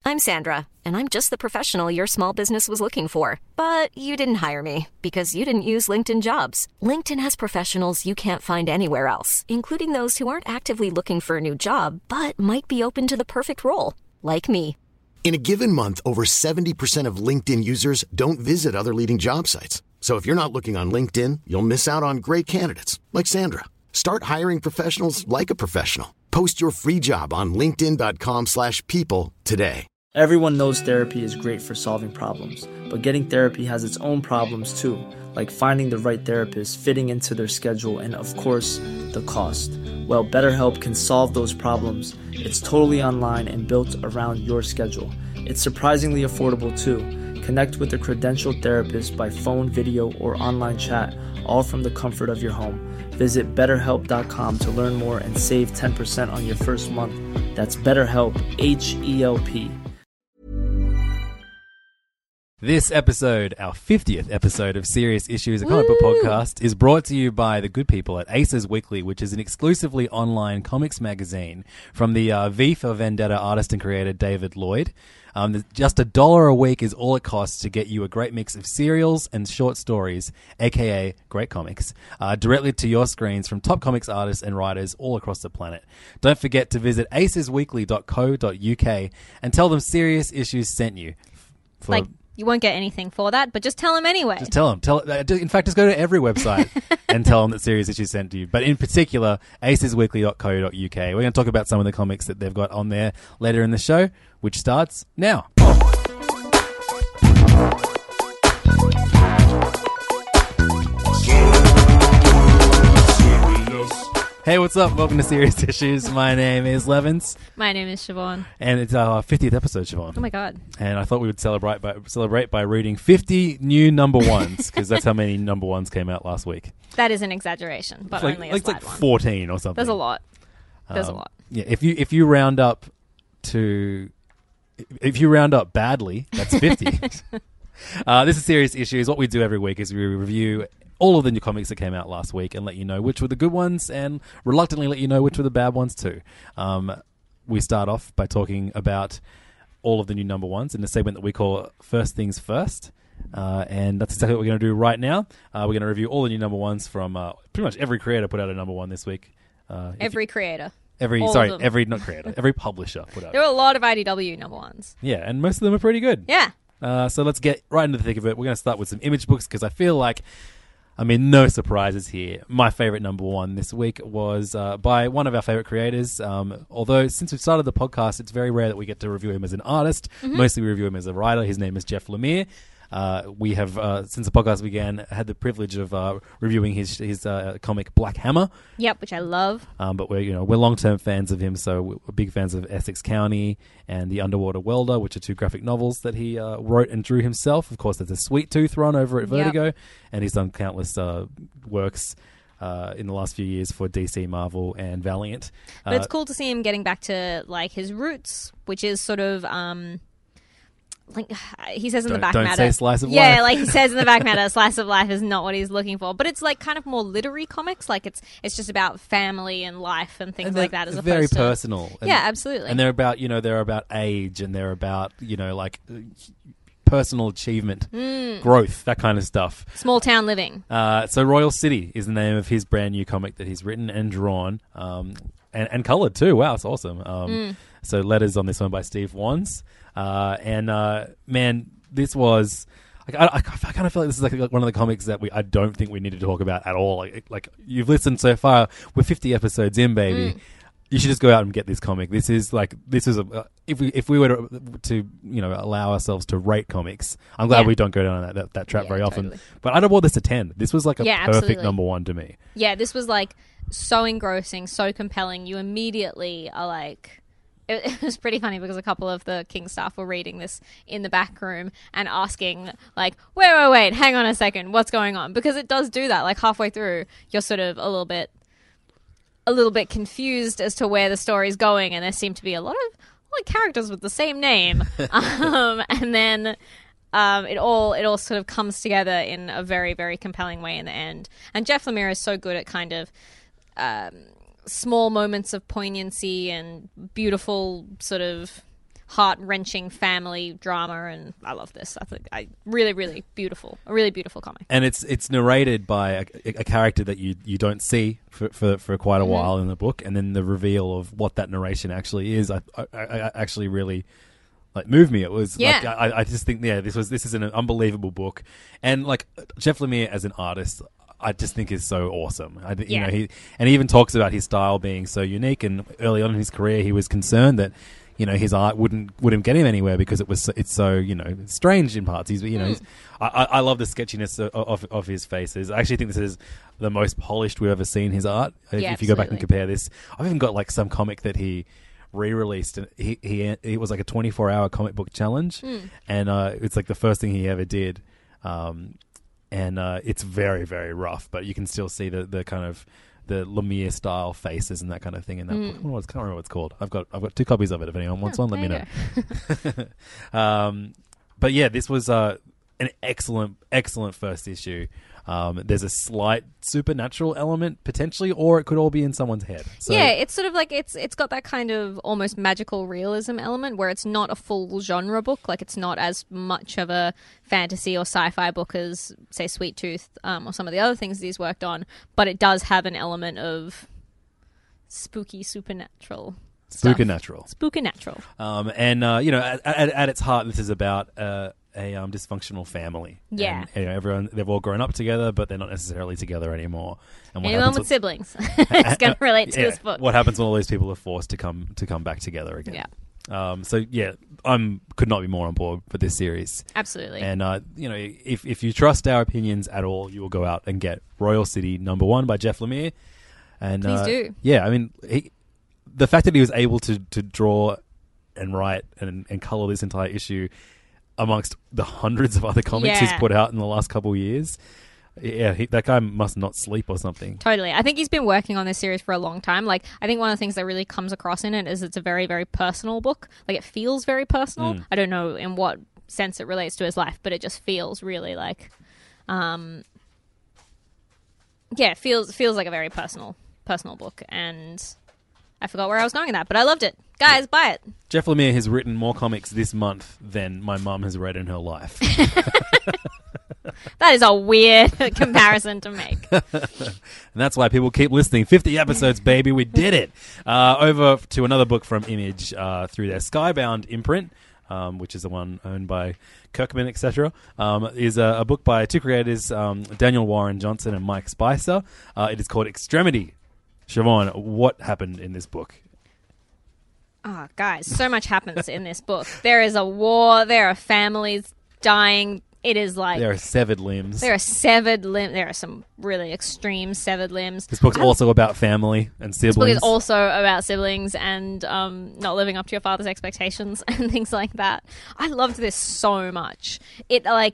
I'm Sandra, and I'm just the professional your small business was looking for. But you didn't hire me because you didn't use LinkedIn Jobs. LinkedIn has professionals you can't find anywhere else, including those who aren't actively looking for a new job, but might be open to the perfect role, like me. In a given month, over 70% of LinkedIn users don't visit other leading job sites. So if you're not looking on LinkedIn, you'll miss out on great candidates like Sandra. Start hiring professionals like a professional. Post your free job on linkedin.com/people today. Everyone knows therapy is great for solving problems, but getting therapy has its own problems too, like finding the right therapist, fitting into their schedule, and of course, the cost. Well, BetterHelp can solve those problems. It's totally online and built around your schedule. It's surprisingly affordable too. Connect with a credentialed therapist by phone, video, or online chat, all from the comfort of your home. Visit BetterHelp.com to learn more and save 10% on your first month. That's BetterHelp, H-E-L-P. This episode, our 50th episode of Serious Issues, a comic book podcast, is brought to you by the good people at Aces Weekly, which is an exclusively online comics magazine from the V for Vendetta artist and creator David Lloyd. Just $1 a week is all it costs to get you a great mix of serials and short stories, aka great comics, directly to your screens from top comics artists and writers all across the planet. Don't forget to visit acesweekly.co.uk and tell them Serious Issues sent you. You won't get anything for that, but just tell them anyway. Just tell them. In fact, just go to every website and tell them that Serious Issues sent to you. But in particular, acesweekly.co.uk. We're going to talk about some of the comics that they've got on there later in the show, which starts now. Hey, what's up? Welcome to Serious Issues. My name is Levins. My name is Siobhan. And it's our 50th episode, Siobhan. Oh my God. And I thought we would celebrate by reading 50 new number ones, because that's how many number ones came out last week. That is an exaggeration, but only a slight one. 14 or something. There's a lot. There's a lot. Yeah, if you round up badly, that's 50. This is Serious Issues. What we do every week is we review all of the new comics that came out last week and let you know which were the good ones and reluctantly let you know which were the bad ones too. We start off by talking about all of the new number ones in the segment that we call First Things First. And that's exactly what we're going to do right now. We're going to review all the new number ones from pretty much every creator put out a number one this week. Every creator. Every publisher put out. There were a lot of IDW number ones. Yeah, and most of them are pretty good. Yeah. So let's get right into the thick of it. We're going to start with some image books because I feel like, no surprises here. My favorite number one this week was by one of our favorite creators. Although since we've started the podcast, it's very rare that we get to review him as an artist. Mm-hmm. Mostly we review him as a writer. His name is Jeff Lemire. We have, since the podcast began, had the privilege of reviewing his comic Black Hammer. Yep, which I love. But we're long-term fans of him, so we're big fans of Essex County and The Underwater Welder, which are two graphic novels that he wrote and drew himself. Of course, there's a Sweet Tooth run over at Vertigo, and he's done countless works in the last few years for DC, Marvel, and Valiant. But it's cool to see him getting back to his roots, which is sort of like he says in the back matter. Don't say slice of life. Yeah, like he says in the back matter, slice of life is not what he's looking for. But it's kind of more literary comics. Like it's just about family and life and things like that. As very opposed to personal. Yeah, absolutely. And they're about age and they're about personal achievement, growth, that kind of stuff. Small town living. So Royal City is the name of his brand new comic that he's written and drawn, and colored too. Wow, it's awesome. So letters on this one by Steve Wands. Man, this was I kind of feel like this is like one of the comics that I don't think we need to talk about at all. Like you've listened so far, we're 50 episodes in, baby. You should just go out and get this comic. This is if we were to allow ourselves to rate comics. I'm glad we don't go down that trap very often. Totally. But I'd have awarded this a 10. This was like a perfect absolutely. number one to me. Yeah, this was so engrossing, so compelling. You immediately are like. It was pretty funny because a couple of the King staff were reading this in the back room and asking, wait, hang on a second, what's going on? Because it does do that. Halfway through, you're sort of a little bit confused as to where the story's going, and there seem to be a lot of characters with the same name. And then it all sort of comes together in a very, very compelling way in the end. And Jeff Lemire is so good at kind of small moments of poignancy and beautiful sort of heart-wrenching family drama, and I love this. I think really, really beautiful. A really beautiful comic. And it's narrated by a character that you don't see for quite a while in the book, and then the reveal of what that narration actually is, I actually really like moved me. It was like I just think this is an unbelievable book, and like Jeff Lemire as an artist, I just think is so awesome. You know, he even talks about his style being so unique, and early on in his career, he was concerned that, you know, his art wouldn't get him anywhere because it's so, you know, strange in parts. I love the sketchiness of his faces. I actually think this is the most polished we've ever seen his art. If you go back and compare this, I've even got like some comic that he re-released, and it was like a 24-hour comic book challenge, and it's like the first thing he ever did, and it's very, very rough, but you can still see the kind of the Lemire style faces and that kind of thing in that book. I can't remember what it's called. I've got 2 copies of it. If anyone wants one, let me know. But yeah, this was an excellent first issue. There's a slight supernatural element potentially, or it could all be in someone's head. So, yeah, it's sort of like it's got that kind of almost magical realism element where it's not a full genre book. Like, it's not as much of a fantasy or sci-fi book as, say, Sweet Tooth or some of the other things that he's worked on, but it does have an element of spooky supernatural stuff. Spookernatural. And you know, at its heart, this is about a dysfunctional family. Yeah. And, you know, they've all grown up together, but they're not necessarily together anymore. And anyone with siblings is going to relate to this book. What happens when all these people are forced to come back together again? Yeah. So yeah, could not be more on board for this series. Absolutely. And you know, if you trust our opinions at all, you will go out and get Royal City #1 by Jeff Lemire. And please do. Yeah, I mean, the fact that he was able to draw and write and color this entire issue amongst the hundreds of other comics he's put out in the last couple of years. Yeah, that guy must not sleep or something. Totally. I think he's been working on this series for a long time. Like, I think one of the things that really comes across in it is it's a very, very personal book. Like, it feels very personal. I don't know in what sense it relates to his life, but it just feels really like, it feels like a very personal book. And I forgot where I was going with that, but I loved it. Guys, buy it. Jeff Lemire has written more comics this month than my mum has read in her life. That is a weird comparison to make. And that's why people keep listening. 50 episodes, baby. We did it. Over to another book from Image through their Skybound imprint, which is the one owned by Kirkman, etc. Is a book by 2 creators, Daniel Warren Johnson and Mike Spicer. It is called Extremity. Siobhan, what happened in this book? Oh, guys, so much happens in this book. There is a war. There are families dying. It is like... There are severed limbs. There are severed limbs. There are some really extreme severed limbs. This book's also about family and siblings. This book is also about siblings and not living up to your father's expectations and things like that. I loved this so much. It, like...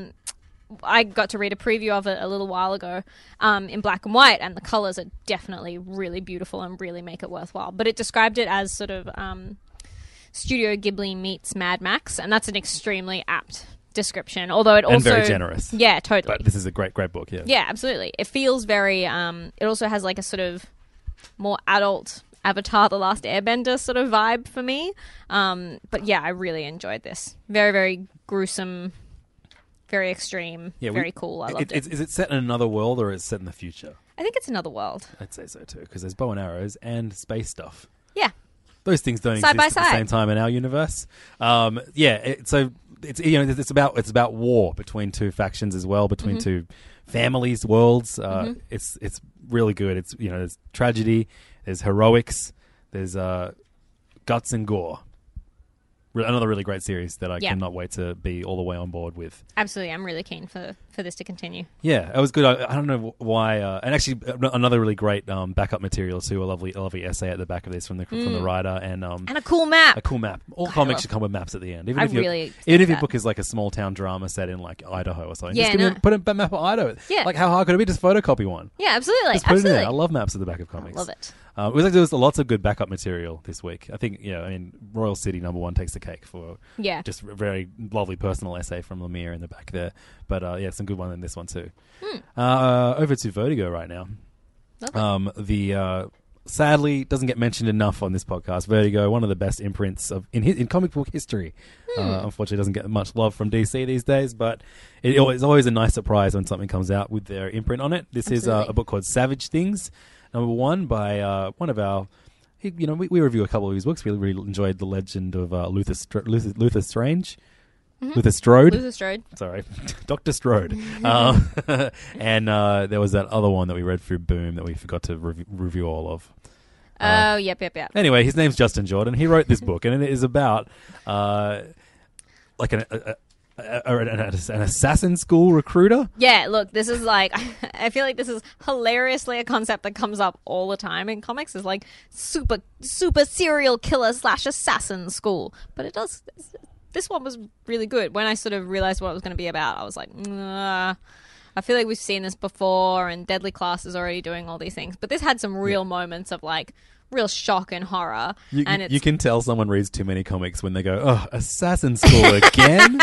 I got to read a preview of it a little while ago in black and white, and the colours are definitely really beautiful and really make it worthwhile. But it described it as sort of Studio Ghibli meets Mad Max, and that's an extremely apt description. Although it also... And very generous. Yeah, totally. But this is a great book, yeah. Yeah, absolutely. It feels very... it also has like a sort of more adult Avatar The Last Airbender sort of vibe for me. But yeah, I really enjoyed this. Very, very gruesome... Very extreme, very cool. I loved it. Is it set in another world or is it set in the future? I think it's another world. I'd say so too, because there's bow and arrows and space stuff. Yeah. Those things don't side exist by at the side. same time in our universe. So it's about war between 2 factions as well, between 2 families, worlds. It's really good. It's there's tragedy, there's heroics, there's guts and gore. Another really great series that I cannot wait to be all the way on board with. Absolutely. I'm really keen for this to continue. Yeah, it was good. I don't know why. And actually, another really great backup material too. A lovely essay at the back of this from the writer. And a cool map. A cool map. All comics should come with maps at the end. Even if your book is like a small town drama set in like Idaho or something. Yeah, just put a map of Idaho. Yeah. Like how hard could it be? Just photocopy one. Yeah, absolutely. Just put it in there. I love maps at the back of comics. I love it. It was like there was lots of good backup material this week. I think, Royal City #1 takes the cake for just a very lovely personal essay from Lemire in the back there. But some good one in this one too. Over to Vertigo right now. Lovely. sadly doesn't get mentioned enough on this podcast. Vertigo, one of the best imprints in comic book history. Unfortunately, doesn't get much love from DC these days, but it's always a nice surprise when something comes out with their imprint on it. This is a book called Savage Things, #1 by one of our. We review a couple of his books. We really enjoyed The Legend of Luther Strange. Luther Strode. Luther Strode. Sorry. Dr. Strode. And there was that other one that we read through Boom that we forgot to review all of. Yep. Anyway, his name's Justin Jordan. He wrote this book, and it is about like an assassin school recruiter. Yeah, look, this is like, I feel like this is hilariously a concept that comes up all the time in comics. Is like super serial killer / assassin school. But it does. This one was really good. When I sort of realized what it was going to be about, I was like, I feel like we've seen this before, and Deadly Class is already doing all these things. But this had some real moments of like real shock and horror. You can tell someone reads too many comics when they go, "Oh, assassin school again."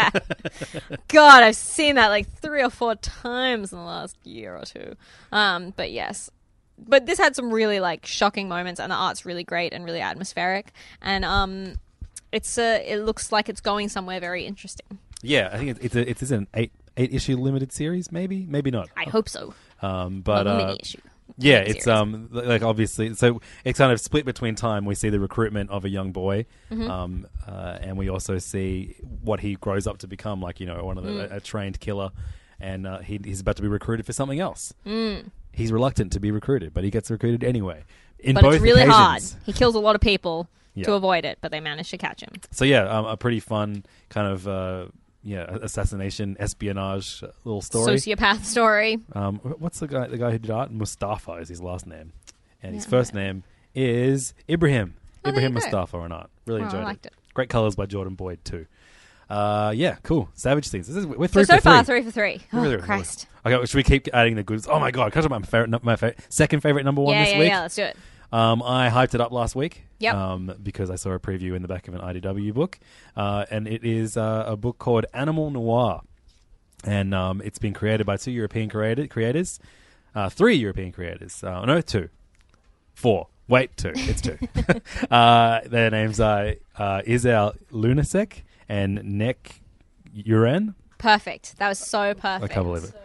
God, I've seen that like 3 or 4 times in the last year or two. But yes. But this had some really like shocking moments, and the art's really great and really atmospheric. And it looks like it's going somewhere very interesting. Yeah, I think it's an 8-issue limited series, maybe not. I hope so. But a mini issue. Yeah, it's like obviously, so it's kind of split between time. We see the recruitment of a young boy, and we also see what he grows up to become, like one of a trained killer, and he's about to be recruited for something else. He's reluctant to be recruited, but he gets recruited anyway. But it's really occasions. hard. He kills a lot of people to avoid it, but they manage to catch him. So yeah, a pretty fun kind of assassination, espionage little story. Sociopath story. What's the guy who did art? Mustafa is his last name, and his first name is Ibrahim. Ibrahim Mustafa on art. Really enjoyed I liked it. Great colors by Jordan Boyd too. Yeah, cool. Savage Things. We're 3 so for 3. far 3 for 3. Oh, Christ. Okay, should we keep adding the goods? Oh my god, can I talk about my second favorite #1 this week? Yeah, let's do it. I hyped it up last week. Yep. Because I saw a preview in the back of an IDW book, and it is a book called Animal Noir, and it's been created by 2 European creators, 3 European creators. No, 2, 4. Wait, 2. It's 2. Their names are Izel Lunasek and Nek Uren. Perfect. That was so perfect. I can't believe it.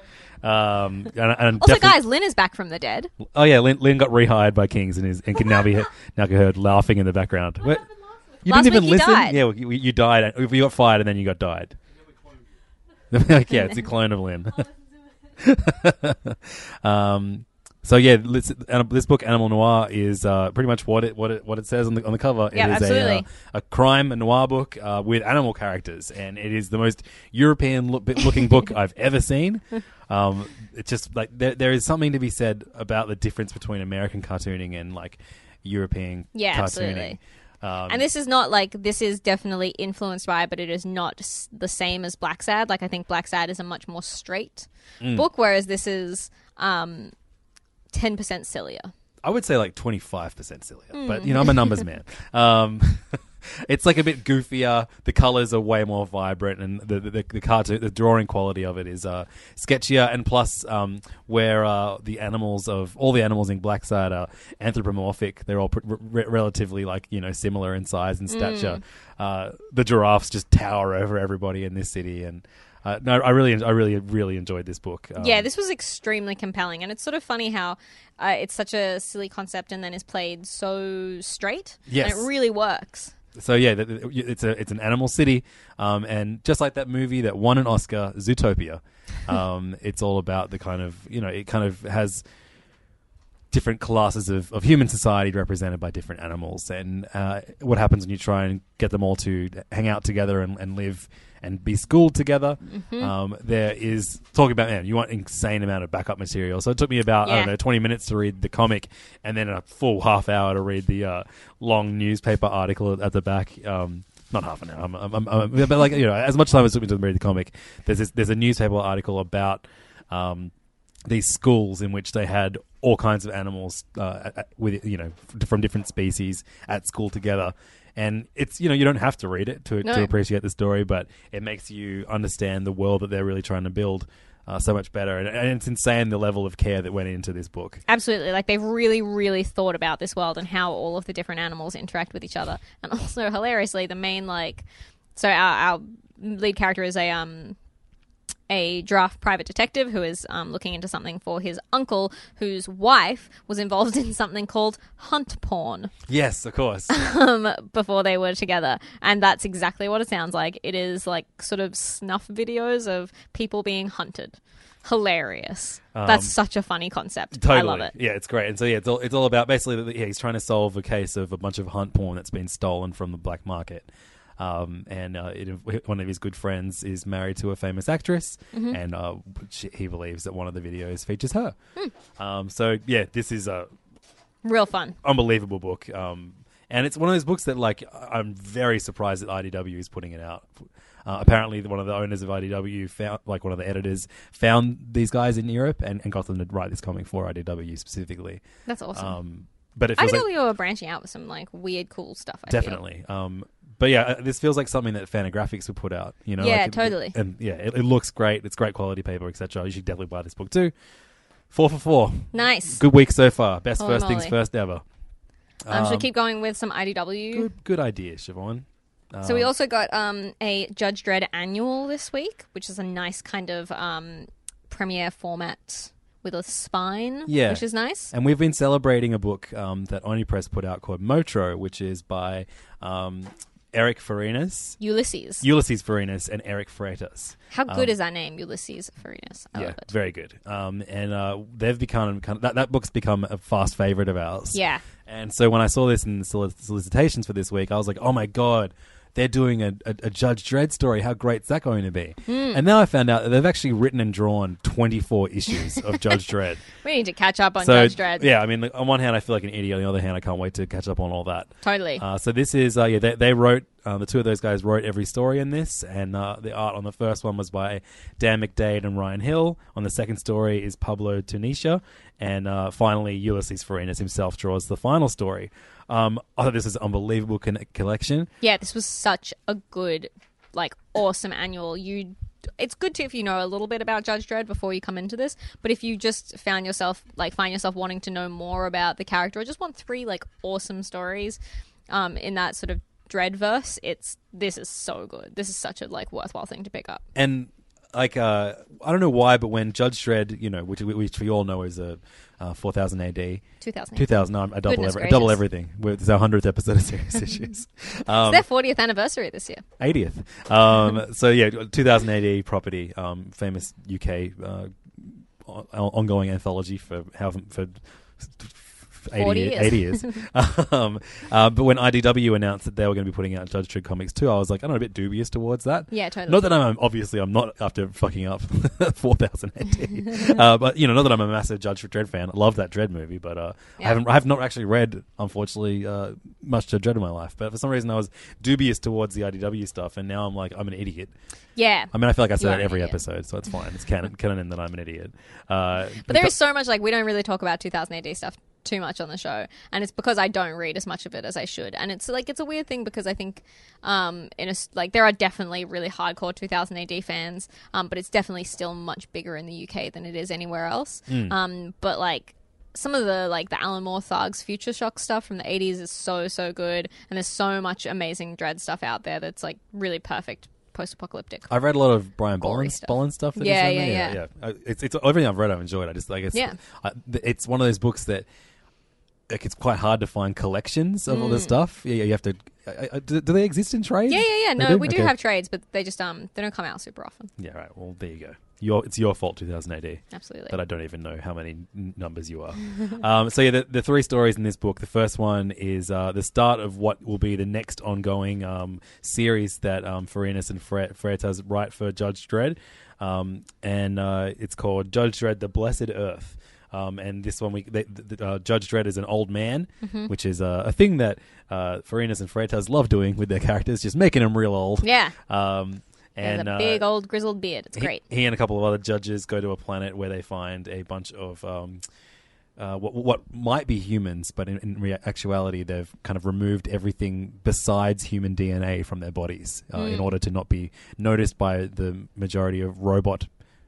And also, guys, Lynn is back from the dead. Oh yeah, Lynn got rehired by Kings and can now be heard laughing in the background. You Last didn't even week listen. died. Yeah, you died. You got fired and then you got died. Like, yeah, it's a clone of Lynn. So yeah, this book Animal Noir is pretty much what it says on the cover. Yeah, it is absolutely. a crime noir book with animal characters, and it is the most European looking book I've ever seen. It's just like there is something to be said about the difference between American cartooning and like European cartooning. Absolutely. And this is not like, this is definitely influenced by, but it is not the same as Black Sad. Like, I think Black Sad is a much more straight book, whereas this is 10% sillier. I would say like 25% sillier, but I'm a numbers man. It's like a bit goofier. The colors are way more vibrant, and the cartoon, the drawing quality of it is sketchier. And plus, where all the animals in Black Sad are anthropomorphic, they're all relatively like similar in size and stature. The giraffes just tower over everybody in this city, and no, I really enjoyed this book. Yeah, this was extremely compelling, and it's sort of funny how it's such a silly concept and then is played so straight. Yes. And it really works. So yeah, it's an animal city, and just like that movie that won an Oscar, Zootopia, it's all about the kind of it kind of has different classes of human society represented by different animals, and what happens when you try and get them all to hang out together and live and be schooled together. There is talking about, you want insane amount of backup material. So it took me about 20 minutes to read the comic, and then a full half hour to read the long newspaper article at the back. Not half an hour, but like as much time as it took me to read the comic. There's a newspaper article about these schools in which they had all kinds of animals with from different species at school together. And it's, you don't have to read it to appreciate the story, but it makes you understand the world that they're really trying to build so much better. And it's insane the level of care that went into this book. Absolutely. Like, they've really, really thought about this world and how all of the different animals interact with each other. And also, hilariously, the main, like... So our lead character is a draft private detective who is looking into something for his uncle, whose wife was involved in something called hunt porn. Yes, of course. Before they were together. And that's exactly what it sounds like. It is like sort of snuff videos of people being hunted. Hilarious. That's such a funny concept. Totally. I love it. Yeah, it's great. And so, yeah, it's all about basically, he's trying to solve a case of a bunch of hunt porn that's been stolen from the black market. One of his good friends is married to a famous actress, and he believes that one of the videos features her. So, yeah, this is a real fun, unbelievable book. And it's one of those books that, like, I'm very surprised that IDW is putting it out. Apparently, one of the owners of IDW found, like, one of the editors found these guys in Europe and got them to write this comic for IDW specifically. That's awesome. But it feels IDW are branching out with some like weird, cool stuff. I definitely. But yeah, this feels like something that Fantagraphics would put out. You know, yeah, like totally. And yeah, it looks great. It's great quality paper, etc. You should definitely buy this book too. 4 for 4. Nice. Good week so far. Best Holy first things moly. first ever. Should we keep going with some IDW? Good idea, Siobhan. So we also got a Judge Dredd annual this week, which is a nice kind of premiere format with a spine, which is nice. And we've been celebrating a book that Oni Press put out called Motro, which is by Eric Farinas. Ulysses Farinas and Eric Freitas. How good is that name, Ulysses Farinas? I love it. Very good. And they've become that book's become a fast favorite of ours. Yeah. And so when I saw this in the solicitations for this week, I was like, oh my God, they're doing a Judge Dredd story. How great is that going to be? And now I found out that they've actually written and drawn 24 issues of Judge Dredd. We need to catch up on Judge Dredd. Yeah, I mean, on one hand, I feel like an idiot. On the other hand, I can't wait to catch up on all that. Totally. So this is, they wrote, the two of those guys wrote every story in this, and the art on the first one was by Dan McDade and Ryan Hill. On the second story is Pablo Tunisia, and finally, Ulysses Farinas himself draws the final story. I thought this was an unbelievable collection. Yeah, this was such a good, like, awesome annual. It's good to, if you know a little bit about Judge Dredd before you come into this, but if you just find yourself wanting to know more about the character, or just want 3 like awesome stories in that sort of Dreadverse, this is so good. This is such a like worthwhile thing to pick up. And like I don't know why, but when Judge Dredd, you know, which we all know is a 4000 AD, 2000. I double everything. It's our 100th episode of Serious Issues. It's their 40th anniversary this year. 80th. So yeah, 2000 AD property, famous UK ongoing anthology for 80 years. But when IDW announced that they were going to be putting out Judge Dredd comics too, I was like, I don't know, a bit dubious towards that. Yeah, totally. Not that I'm not after fucking up 4000 AD. But you know, not that I'm a massive Judge Dredd fan. I love that Dredd movie, but I have not actually read, unfortunately, much Judge Dredd in my life. But for some reason, I was dubious towards the IDW stuff, and now I'm like, I'm an idiot. Yeah. I mean, I feel like I say that every episode, so it's fine. It's canon that I'm an idiot. But there is so much, like, we don't really talk about 2000 AD stuff too much on the show, and it's because I don't read as much of it as I should, and it's like, it's a weird thing because I think there are definitely really hardcore 2000 AD fans, but it's definitely still much bigger in the UK than it is anywhere else. But like some of the Alan Moore Thugs Future Shock stuff from the 80s is so good, and there's so much amazing Dredd stuff out there that's like really perfect post-apocalyptic. I've read a lot of Brian Bolland stuff. That yeah. It's everything I've read. I've enjoyed. I just like it's one of those books that like it's quite hard to find collections of all this stuff. Yeah, you have to. Do they exist in trades? Yeah. No, we do have trades, but they just they don't come out super often. Yeah, right. Well, there you go. It's your fault, 2000 AD. Absolutely. That I don't even know how many numbers you are. So yeah, the 3 stories in this book. The first one is the start of what will be the next ongoing series that Farinas and Freitas write for Judge Dredd, and it's called Judge Dredd: The Blessed Earth. And this one, Judge Dredd is an old man, which is a thing that Farinas and Freitas love doing with their characters, just making them real old. Yeah. And a big old grizzled beard. It's great. He and a couple of other judges go to a planet where they find a bunch of what might be humans, but in actuality, they've kind of removed everything besides human DNA from their bodies in order to not be noticed by the majority of robot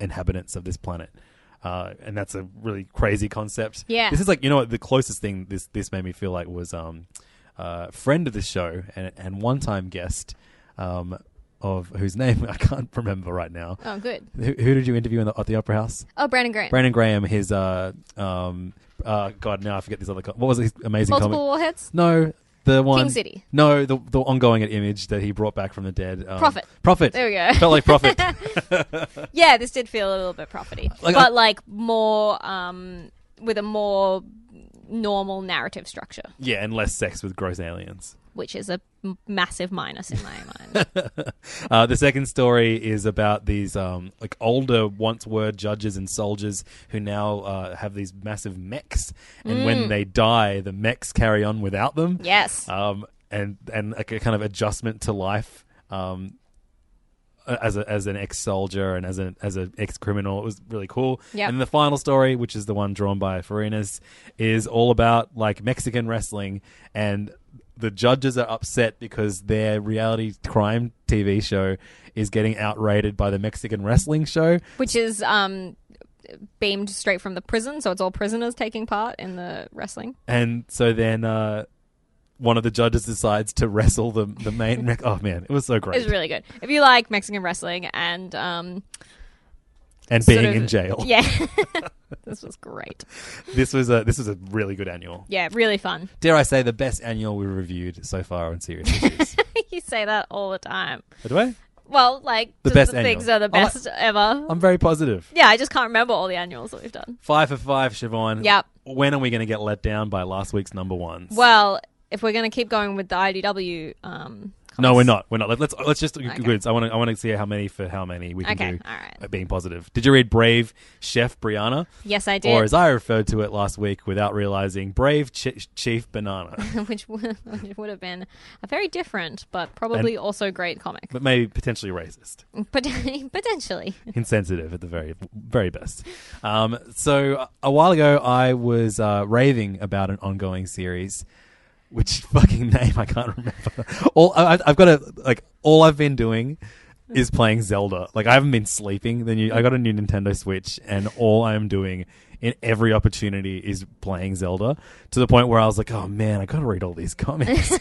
inhabitants of this planet. And that's a really crazy concept. Yeah. This is like, you know what, the closest thing this made me feel like was friend of the show and one-time guest of whose name I can't remember right now. Oh, good. Who did you interview at the Opera House? Oh, Brandon Graham. Brandon Graham, his God, now I forget this other. What was his amazing Multiple comic? Warheads? No, the one. King City. No, the ongoing Image that he brought back from the dead. Prophet. There we go. Felt like Prophet. Yeah, this did feel a little bit profity, but like more with a more normal narrative structure. Yeah, and less sex with gross aliens. Which is a massive minus in my mind. The second story is about these like older once were judges and soldiers who now have these massive mechs, and when they die, the mechs carry on without them. Yes. And a kind of adjustment to life. As an ex-soldier and as an ex-criminal. It was really cool. Yep. And the final story, which is the one drawn by Farinas, is all about like Mexican wrestling, and the judges are upset because their reality crime TV show is getting outrated by the Mexican wrestling show. Which is beamed straight from the prison, so it's all prisoners taking part in the wrestling. And so then one of the judges decides to wrestle the main... oh, man, it was so great. It was really good. If you like Mexican wrestling and being in jail. Yeah. This was great. This was a really good annual. Yeah, really fun. Dare I say the best annual we reviewed so far on Serious Issues. You say that all the time. Do I? Well, like, the just best the things annual. are the best ever. I'm very positive. Yeah, I just can't remember all the annuals that we've done. 5 for 5, Siobhan. Yep. When are we going to get let down by last week's number ones? Well, if we're going to keep going with the IDW no, we're not. Let's just Okay. good. I want to see how many we can do. All right. Being positive. Did you read Brave Chef Brianna? Yes, I did. Or as I referred to it last week without realizing, Brave Chief Banana. which would have been a very different, but probably also great comic. But maybe potentially racist. Potentially. Insensitive at the very, very best. So a while ago, I was raving about an ongoing series. Which fucking name I can't remember. All I've been doing is playing Zelda. Like, I haven't been sleeping. I got a new Nintendo Switch, and all I'm doing in every opportunity is playing Zelda, to the point where I was like, oh man, I gotta read all these comics.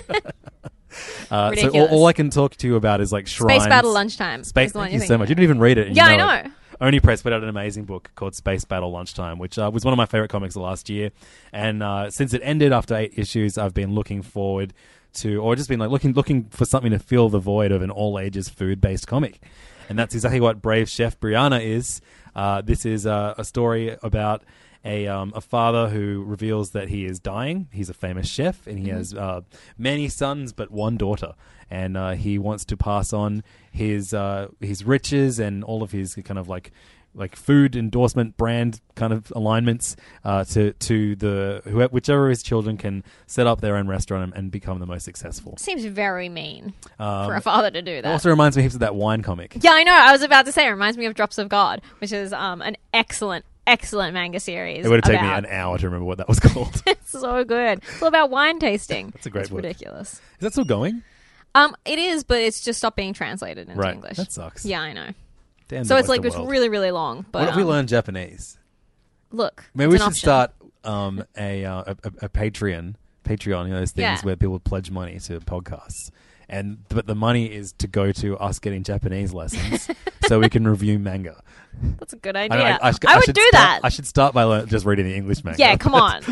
So all I can talk to you about is like Shrines. Space Battle Lunchtime. Thank you so much. You didn't even read it. And yeah, you know I know. Oni Press put out an amazing book called Space Battle Lunchtime, which was one of my favorite comics of last year. And since it ended after 8 issues, I've been looking forward to, or just been like looking for something to fill the void of an all-ages food-based comic. And that's exactly what Brave Chef Brianna is. This is a story about a father who reveals that he is dying. He's a famous chef, and he has many sons but one daughter. And he wants to pass on his riches and all of his kind of like food endorsement brand kind of alignments to whichever his children can set up their own restaurant and become the most successful. Seems very mean for a father to do that. It also reminds me heaps of that wine comic. Yeah, I know. I was about to say it reminds me of Drops of God, which is an excellent manga series. It would have taken me an hour to remember what that was called. It's so good. It's all about wine tasting. That's a great book. Ridiculous. Is that still going? It is, but it's just stopped being translated into English. That sucks. Yeah, I know. Damn, so it's like it's really, really long. But what if we learn Japanese? Look, maybe we should option. start a Patreon. You know, those things where people pledge money to podcasts, but the money is to go to us getting Japanese lessons, so we can review manga. That's a good idea. I would do that. I should start by just reading the English manga. Yeah, come on.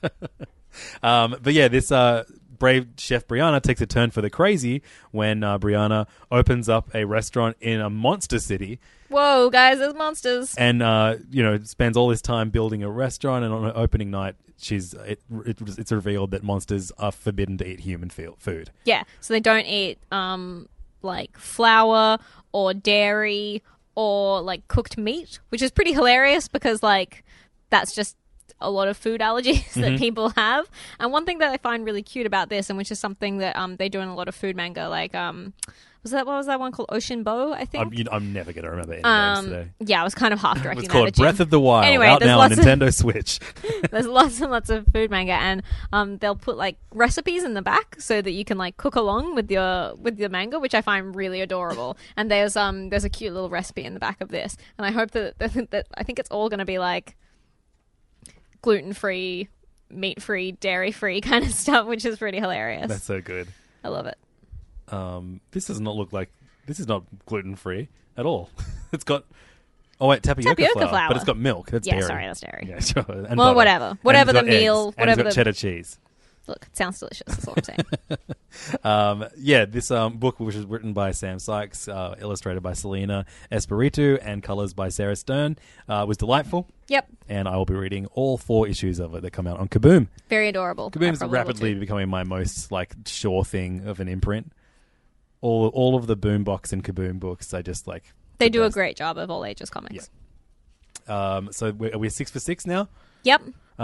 But yeah, this Brave Chef Brianna takes a turn for the crazy when Brianna opens up a restaurant in a monster city. Whoa, guys, there's monsters. And, spends all this time building a restaurant, and on her opening night, it's revealed that monsters are forbidden to eat human food. Yeah, so they don't eat, like, flour or dairy or, like, cooked meat, which is pretty hilarious because, like, that's just a lot of food allergies that people have. And one thing that I find really cute about this, and which is something that they do in a lot of food manga, like what was that one called? Ocean Bow, I think. I'm never going to remember any names today. Yeah, I was kind of half directing It's that. called at you. Breath of the Wild, Anyway, out there's now on lots of- Nintendo Switch. There's lots and lots of food manga, and they'll put like recipes in the back so that you can like cook along with your manga, which I find really adorable. And there's a cute little recipe in the back of this, and I hope that I think it's all going to be like gluten-free, meat-free, dairy-free kind of stuff, which is pretty hilarious. That's so good. I love it. This does not look like... This is not gluten-free at all. It's got... Oh, wait, tapioca flour. But it's got milk. That's dairy. Sorry, that's dairy. Yeah, sure. And Well, butter. whatever. And Whatever it's the got eggs. meal, And whatever it's got cheddar cheese. Look, it sounds delicious. That's all I'm saying. Yeah, this book, which was written by Sam Sykes, illustrated by Selena Espiritu, and colours by Sarah Stern, was delightful. Yep. And I will be reading all 4 issues of it that come out on Kaboom. Very adorable. Kaboom's I probably will rapidly too. becoming my most like sure thing of an imprint. All of the Boombox and Kaboom books are just like They the do a best. great job of all ages comics. So we're 6 for 6 now. Yep.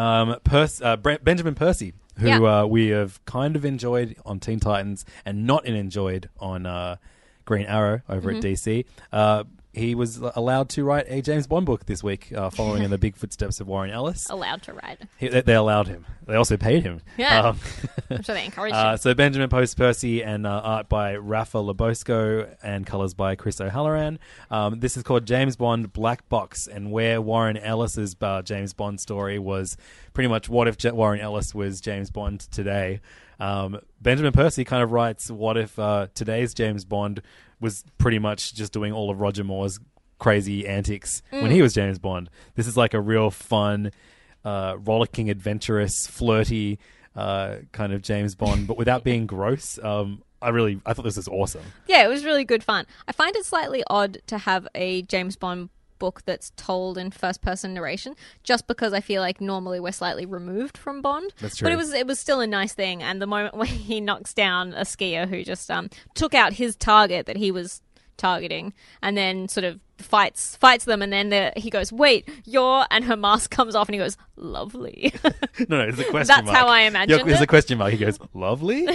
Benjamin Percy, who Yeah. we have kind of enjoyed on Teen Titans and not enjoyed on Green Arrow over Mm-hmm. at DC. He was allowed to write a James Bond book this week, following in the big footsteps of Warren Ellis. Allowed to ride. They allowed him. They also paid him. Yeah. I'm sure they encouraged him. So Benjamin Percy and art by Rafa Labosco and colours by Chris O'Halloran. This is called James Bond Black Box, and where Warren Ellis's James Bond story was pretty much what if Warren Ellis was James Bond today. Benjamin Percy kind of writes what if today's James Bond was pretty much just doing all of Roger Moore's crazy antics when he was James Bond. This is like a real fun, rollicking, adventurous, flirty kind of James Bond, but without being gross. I thought this was awesome. Yeah, it was really good fun. I find it slightly odd to have a James Bond book that's told in first-person narration, just because I feel like normally we're slightly removed from Bond. That's true. But it was still a nice thing, and the moment when he knocks down a skier who just took out his target that he was targeting, and then sort of fights them, and then he goes, "Wait, you're," and her mask comes off, and he goes, "Lovely." No, it's a question That's mark. how I imagined There's it. a question mark. He goes, "Lovely."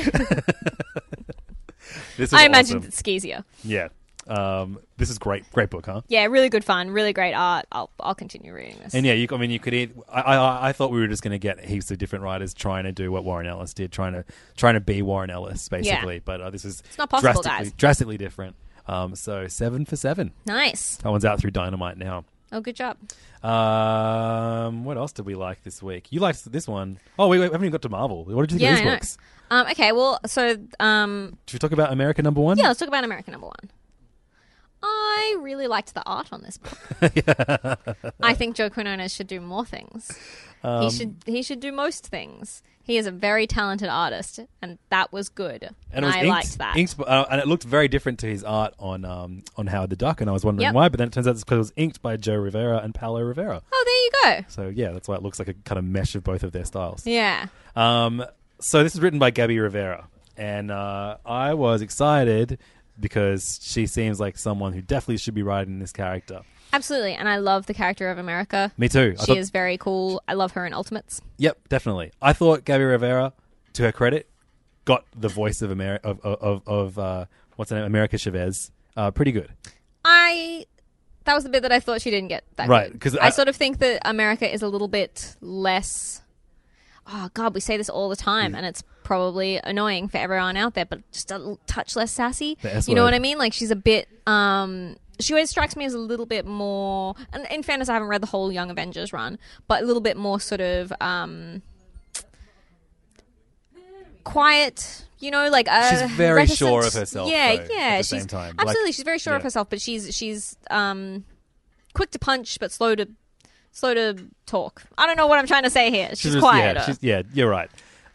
This is I imagined awesome. it skeezier. Yeah. This is great. Great book, huh? Yeah, really good fun, really great art. I'll continue reading this. And yeah, you could. I thought we were just going to get heaps of different writers trying to do what Warren Ellis did, trying to be Warren Ellis, basically. Yeah. But this is It's not possible, guys. drastically different. So 7 for 7. Nice. That one's out through Dynamite now. Oh, good job. What else did we like this week? You liked this one. Oh, we haven't even got to Marvel. What did you think of I these know. books? Okay, well, so Should we talk about America #1? yeah, let's talk about American #1. I really liked the art on this book. I think Joe Quinones should do more things. He should do most things. He is a very talented artist, and that was good. And it was I inked, liked that. and it looked very different to his art on Howard the Duck, and I was wondering Yep. why. But then it turns out it's because it was inked by Joe Rivera and Paolo Rivera. Oh, there you go. So yeah, that's why it looks like a kind of mesh of both of their styles. Yeah. So this is written by Gabby Rivera, and I was excited because she seems like someone who definitely should be writing this character. Absolutely, and I love the character of America. Me too. She is very cool. I love her in Ultimates. Yep, definitely. I thought Gabby Rivera, to her credit, got the voice of what's her name, America Chavez, pretty good. That was the bit that I thought she didn't get that Right, good. 'cause I sort of think that America is a little bit less. Oh God, we say this all the time, and it's probably annoying for everyone out there, but just a touch less sassy. The S You know word. what I mean? Like she's a bit. She always strikes me as a little bit more. And in fairness, I haven't read the whole Young Avengers run, but a little bit more sort of quiet. You know, like She's very reticent. sure of herself, Yeah, though, yeah. at the she's same time. absolutely. Like, she's very sure of yeah. herself, but she's quick to punch, but slow to talk. I don't know what I'm trying to say here. She's just- quieter. Yeah, you're right.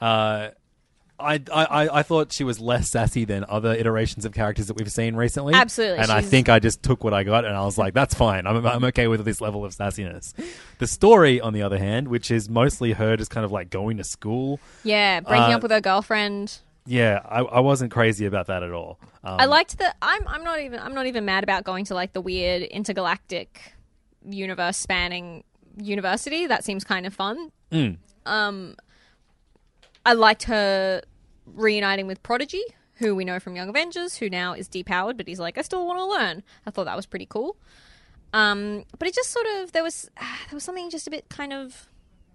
I thought she was less sassy than other iterations of characters that we've seen recently. Absolutely, And I she's- think I just took what I got and I was like, that's fine. I'm okay with this level of sassiness. The story, on the other hand, which is mostly her just kind of like going to school. Yeah, breaking up with her girlfriend. Yeah, I wasn't crazy about that at all. I liked that. I'm not even mad about going to like the weird intergalactic universe spanning university. That seems kind of fun. I liked her reuniting with Prodigy, who we know from Young Avengers, who now is depowered, but he's like, I still want to learn. I thought that was pretty cool. But it just sort of, there was something just a bit kind of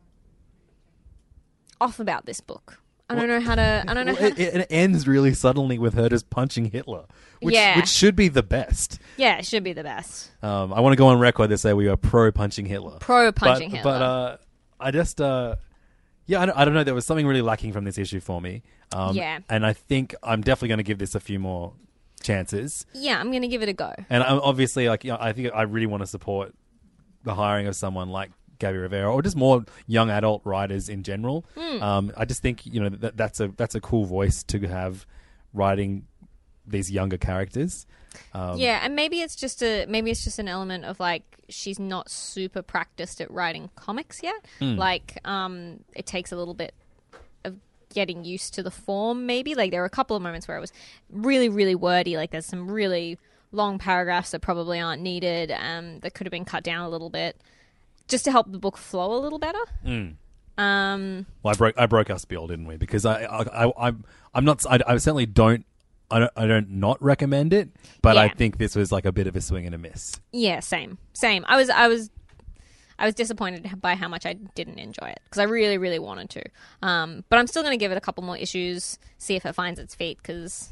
off about this book. I don't know how to. It ends really suddenly with her just punching Hitler, which should be the best. Yeah, it should be the best. I want to go on record to say we are pro punching Hitler. But I just, I don't know. There was something really lacking from this issue for me. And I think I'm definitely going to give this a few more chances. Yeah, I'm going to give it a go. And I'm obviously, like, I think I really want to support the hiring of someone like Gabby Rivera, or just more young adult writers in general. I just think that's a cool voice to have writing these younger characters. And maybe it's just an element of like she's not super practiced at writing comics yet. Like it takes a little bit of getting used to the form. Maybe like there were a couple of moments where it was really, really wordy. Like there's some really long paragraphs that probably aren't needed, that could have been cut down a little bit, just to help the book flow a little better. Well, I broke our spiel, didn't we? Because I'm not. I certainly don't. I don't not recommend it, but I think this was like a bit of a swing and a miss. Yeah, same. I was disappointed by how much I didn't enjoy it because I really, really wanted to. But I'm still going to give it a couple more issues, see if it finds its feet because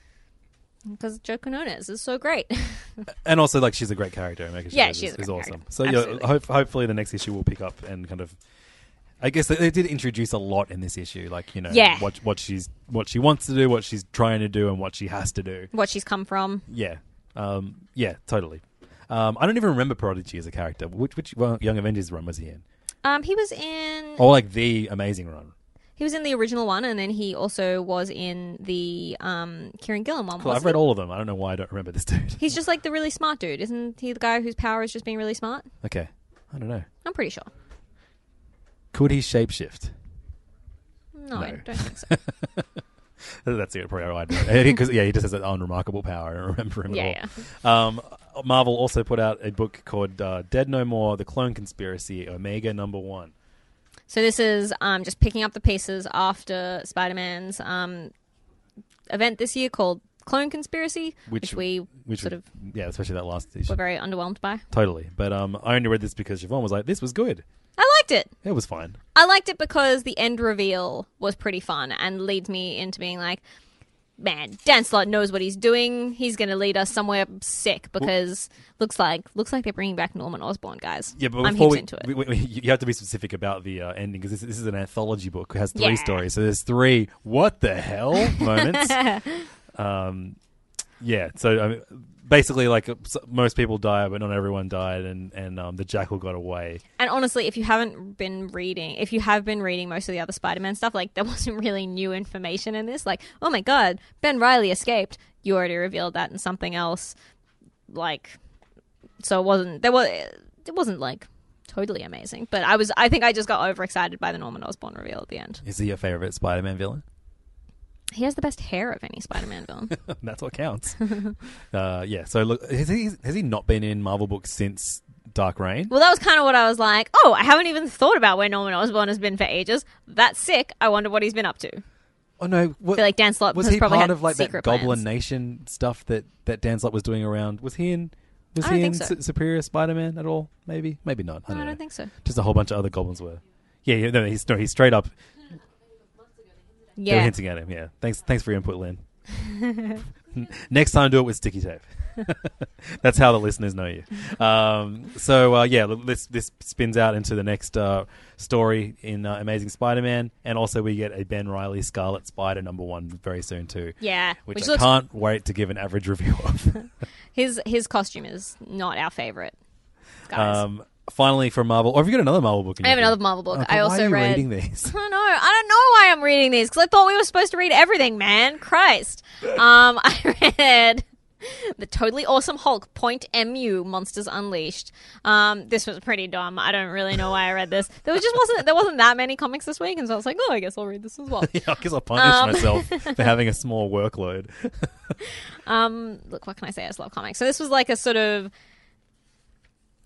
Jo Quinones is so great. And also, like, she's a great character. She's awesome. So hopefully the next issue will pick up and kind of. I guess they did introduce a lot in this issue, like what she wants to do, what she's trying to do, and what she has to do, what she's come from. Yeah, totally. I don't even remember Prodigy as a character. Which Young Avengers run was he in? He was in. Or like the Amazing run. He was in the original one, and then he also was in the Kieran Gillen one. Cool, I've read all of them. I don't know why I don't remember this dude. He's just like the really smart dude. Isn't he the guy whose power is just being really smart? Okay. I don't know. I'm pretty sure. Could he shapeshift? No, I don't think so. That's it, probably right. Because he just has that unremarkable power. I don't remember him at all. Marvel also put out a book called Dead No More, The Clone Conspiracy, Omega #1. So this is just picking up the pieces after Spider-Man's event this year called Clone Conspiracy, which especially that last issue, were very underwhelmed by. Totally. But I only read this because Siobhan was like, this was good. I liked it. It was fine. I liked it because the end reveal was pretty fun and leads me into being like, man, Dan Slott knows what he's doing. He's going to lead us somewhere sick because looks like they're bringing back Norman Osborn, guys. Yeah, but I'm heaps into it. You have to be specific about the ending because this is an anthology book. It has 3 stories, so there's 3 what the hell moments. So basically, like most people die, but not everyone died, and the Jackal got away. And honestly, if you have been reading most of the other Spider-Man stuff, like there wasn't really new information in this. Like, oh my god, Ben Reilly escaped. You already revealed that in something else. Like, so it wasn't like totally amazing. But I think I just got overexcited by the Norman Osborn reveal at the end. Is he your favorite Spider-Man villain? He has the best hair of any Spider-Man villain. That's what counts. So look, has he not been in Marvel books since Dark Reign? Well, that was kind of what I was like. Oh, I haven't even thought about where Norman Osborn has been for ages. That's sick. I wonder what he's been up to. Oh no! I feel like Dan Slott was has he probably part had of like that Goblin plans. Nation stuff that Dan Slott was doing around? Was he in? Was I he don't in think so. Superior Spider-Man at all? Maybe not. I don't think so. Just a whole bunch of other goblins were. Yeah, no, he's straight up. They were hinting at him. Yeah, thanks for your input, Lynn. Next time, do it with sticky tape. That's how the listeners know you. This spins out into the next story in Amazing Spider-Man, and also we get a Ben Reilly Scarlet Spider #1 very soon too. Yeah, which I can't wait to give an average review of. His costume is not our favorite, guys. Finally, from Marvel. Or have you got another Marvel book? I have another Marvel book. Okay, I also why are you read. Reading these? I don't know why I'm reading these because I thought we were supposed to read everything. Man, Christ! I read the totally awesome Hulk .mu Monsters Unleashed. This was pretty dumb. I don't really know why I read this. There wasn't that many comics this week, and so I was like, I guess I'll read this as well. Yeah, I guess I'll punish myself for having a small workload. Look, what can I say? I just love comics. So this was like a sort of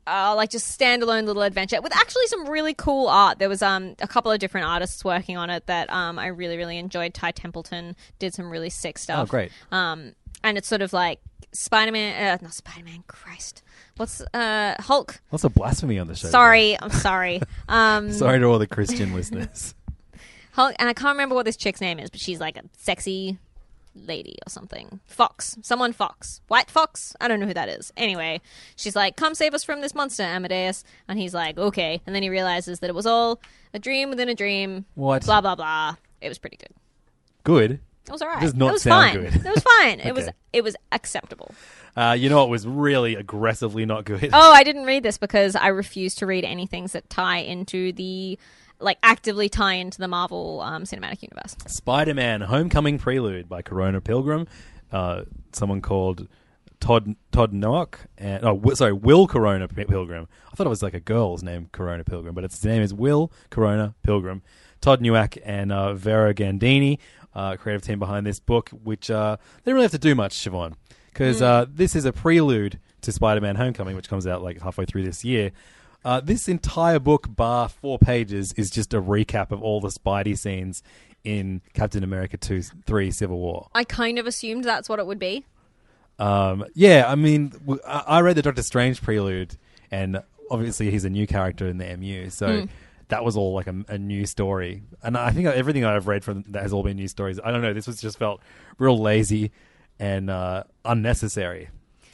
like just standalone little adventure with actually some really cool art. There was a couple of different artists working on it that I really, really enjoyed. Ty Templeton did some really sick stuff. Oh, great. And it's sort of like Spider-Man, not Spider-Man, Christ. What's Hulk? Lots of blasphemy on the show. Sorry, I'm sorry. Sorry to all the Christian listeners. Hulk, and I can't remember what this chick's name is, but she's like a sexy lady or something. Fox. Someone Fox. White Fox? I don't know who that is. Anyway, she's like, come save us from this monster, Amadeus. And he's like, okay. And then he realizes that it was all a dream within a dream. What? Blah, blah, blah. It was pretty good. Good? It was all right. Does not it was sound fine. good. It was fine. Okay. It was acceptable. You know what was really aggressively not good? Oh, I didn't read this because I refuse to read anything that tie into the... like actively tie into the Marvel Cinematic Universe. Spider-Man Homecoming Prelude by Corona Pilgrim. Someone called Todd Noack. Will Corona Pilgrim. I thought it was like a girl's name, Corona Pilgrim, but its name is Will Corona Pilgrim. Todd Newak and Vera Gandini, creative team behind this book, which they don't really have to do much, Siobhan, because this is a prelude to Spider-Man Homecoming, which comes out like halfway through this year. This entire book, bar 4 pages, is just a recap of all the Spidey scenes in Captain America 3 Civil War. I kind of assumed that's what it would be. Yeah, I mean, I read the Doctor Strange prelude, and obviously he's a new character in the MU, so that was all like a new story. And I think everything I've read from that has all been new stories. I don't know, this was just felt real lazy and unnecessary.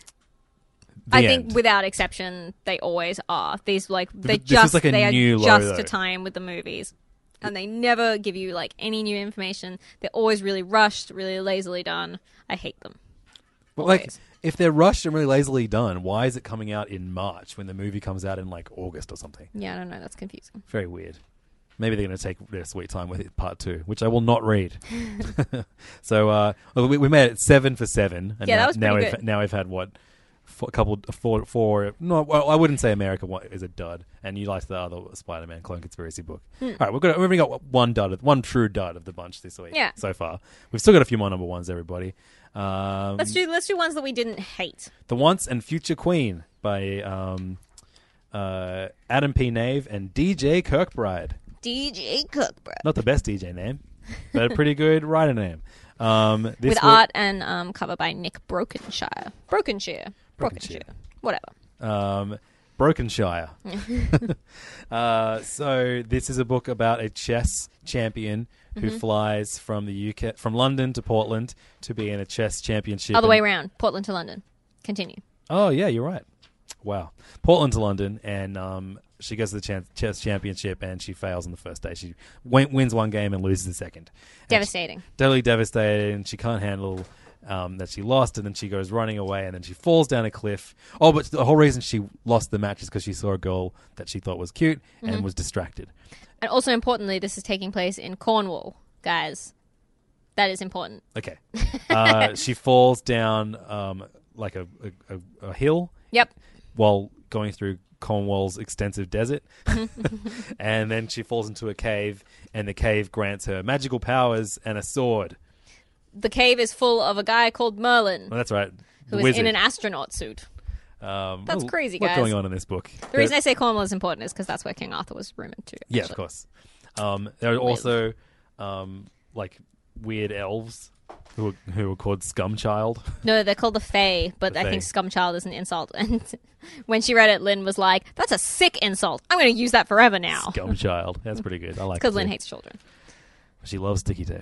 I think without exception, they always are. These like they This just is like a they new are low, just though. to tie in with the movies, and they never give you like any new information. They're always really rushed, really lazily done. I hate them. But like, Always. if they're rushed and really lazily done, why is it coming out in March when the movie comes out in like August or something? Yeah, I don't know. That's confusing. Very weird. Maybe they're going to take their sweet time with it, part 2, which I will not read. So we made it 7 for 7. And Yeah, that was pretty good. Now we've had what? Four. No, well, I wouldn't say America is a dud, and you liked the other Spider-Man Clone Conspiracy book. All right, we've only got one true dud of the bunch this week. Yeah. So far, we've still got a few more number ones, everybody. Let's do ones that we didn't hate. The Once and Future Queen by Adam P. Nave and DJ Kirkbride. DJ Cookbrook. Not the best DJ name, but a pretty good writer name. With art and cover by Nick Brokenshire. Brokenshire. Whatever. Brokenshire. So this is a book about a chess champion who flies from the UK, from London to Portland to be in a chess championship. Other way around. Portland to London. Continue. Oh yeah, you're right. Wow. Portland to London, and she goes to the chess championship, and she fails on the first day. She wins one game and loses the second. Devastating. Totally devastated, and she can't handle that she lost, and then she goes running away, and then she falls down a cliff. Oh, but the whole reason she lost the match is because she saw a girl that she thought was cute and was distracted. And also importantly, this is taking place in Cornwall, guys. That is important. Okay. She falls down like a hill. Yep. While going through Cornwall's extensive desert. And then she falls into a cave, and the cave grants her magical powers and a sword. The cave is full of a guy called Merlin, Well, that's right. who is in an astronaut suit. That's crazy, guys. What's going on in this book? The reason I say Cornwall is important is because that's where King Arthur was rumoured to. Yeah, of actually. course. There are also like weird elves who are called Scumchild. No, they're called the Fae, but The I think Fae. Scumchild is an insult. And when she read it, Lynn was like, that's a sick insult. I'm going to use that forever now. Scumchild. That's pretty good. I like it. Because Lynn too. hates children. She loves sticky tape.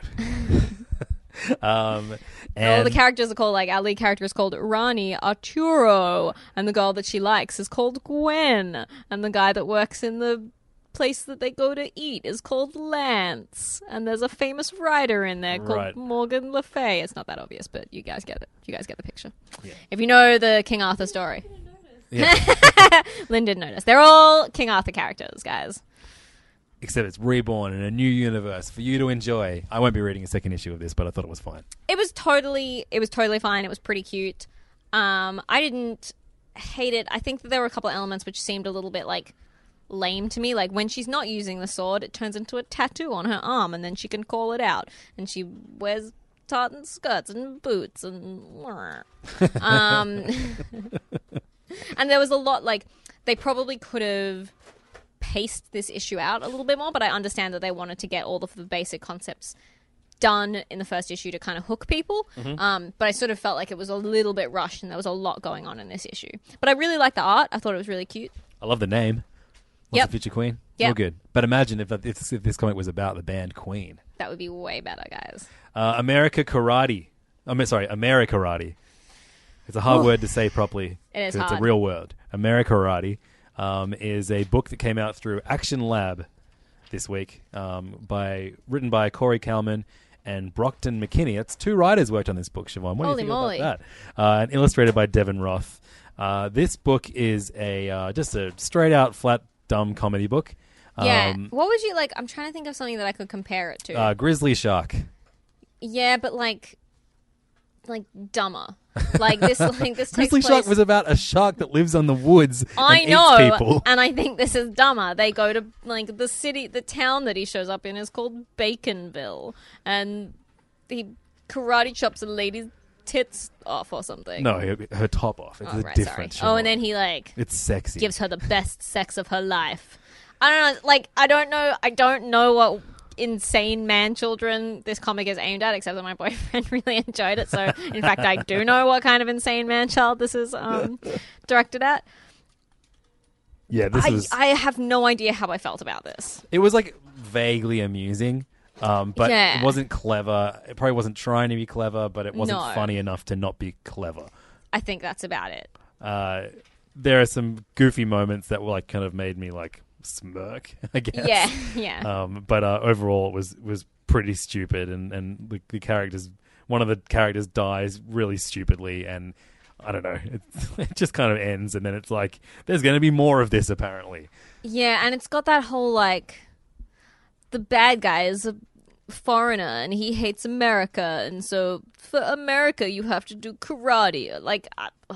All And the characters are called, like, our lead character is called Rani Arturo, and the girl that she likes is called Gwen, and the guy that works in the place that they go to eat is called Lance, and there's a famous writer in there called Right. Morgan Le Fay. It's not that obvious, but you guys get it. You guys get the picture. Yeah. If you know the King Arthur story. Yeah. Lynn didn't notice. They're all King Arthur characters, guys. Except it's reborn in a new universe for you to enjoy. I won't be reading a second issue of this, but I thought it was fine. It was totally fine. It was pretty cute. I didn't hate it. I think that there were a couple of elements which seemed a little bit like lame to me. Like when she's not using the sword, it turns into a tattoo on her arm, and then she can call it out. And she wears tartan skirts and boots and and there was a lot like they probably could have paced this issue out a little bit more, but I understand that they wanted to get all of the basic concepts done in the first issue to kind of hook people. But I sort of felt like it was a little bit rushed and there was a lot going on in this issue. But I really liked the art. I thought it was really cute. I love the name. What's Yep. the Future Queen? Yep. Real good. But imagine if this comic was about the band Queen. That would be way better, guys. America Karate. Amerikarate. It's a hard word to say properly. It is 'cause It's hard. a real word. Amerikarate is a book that came out through Action Lab this week, written by Corey Kalman and Brockton McKinney. It's 2 writers worked on this book, Siobhan. What do you think Holy about that? And illustrated by Devin Roth. This book is just a straight out, flat, dumb comedy book. Yeah. What would you like? I'm trying to think of something that I could compare it to. Grizzly Shark. Yeah, but like dumber. Like this takes Grizzly place. Shark was about a shark that lives on the woods I and know, eats people. and I think this is dumber. They go to like the town that he shows up in is called Baconville, and he karate chops a lady's tits off or something. No, her top off. It's Oh, a right, different sorry. Oh, Siobhan. and then he It's sexy. gives her the best sex of her life. I don't know. Like I don't know what insane man children this comic is aimed at, except that my boyfriend really enjoyed it. So in fact, I do know what kind of insane man child this is directed at. Yeah, I have no idea how I felt about this. It was like vaguely amusing, but Yeah. it wasn't clever. It probably wasn't trying to be clever, but it wasn't No. funny enough to not be clever. I think that's about it. There are some goofy moments that were like kind of made me like smirk, I guess. Yeah. But overall, it was pretty stupid, and the characters. One of the characters dies really stupidly, and I don't know. It just kind of ends, and then it's like there's going to be more of this apparently. Yeah, and it's got that whole like the bad guy is a foreigner and he hates America, and so for America you have to do karate. Like,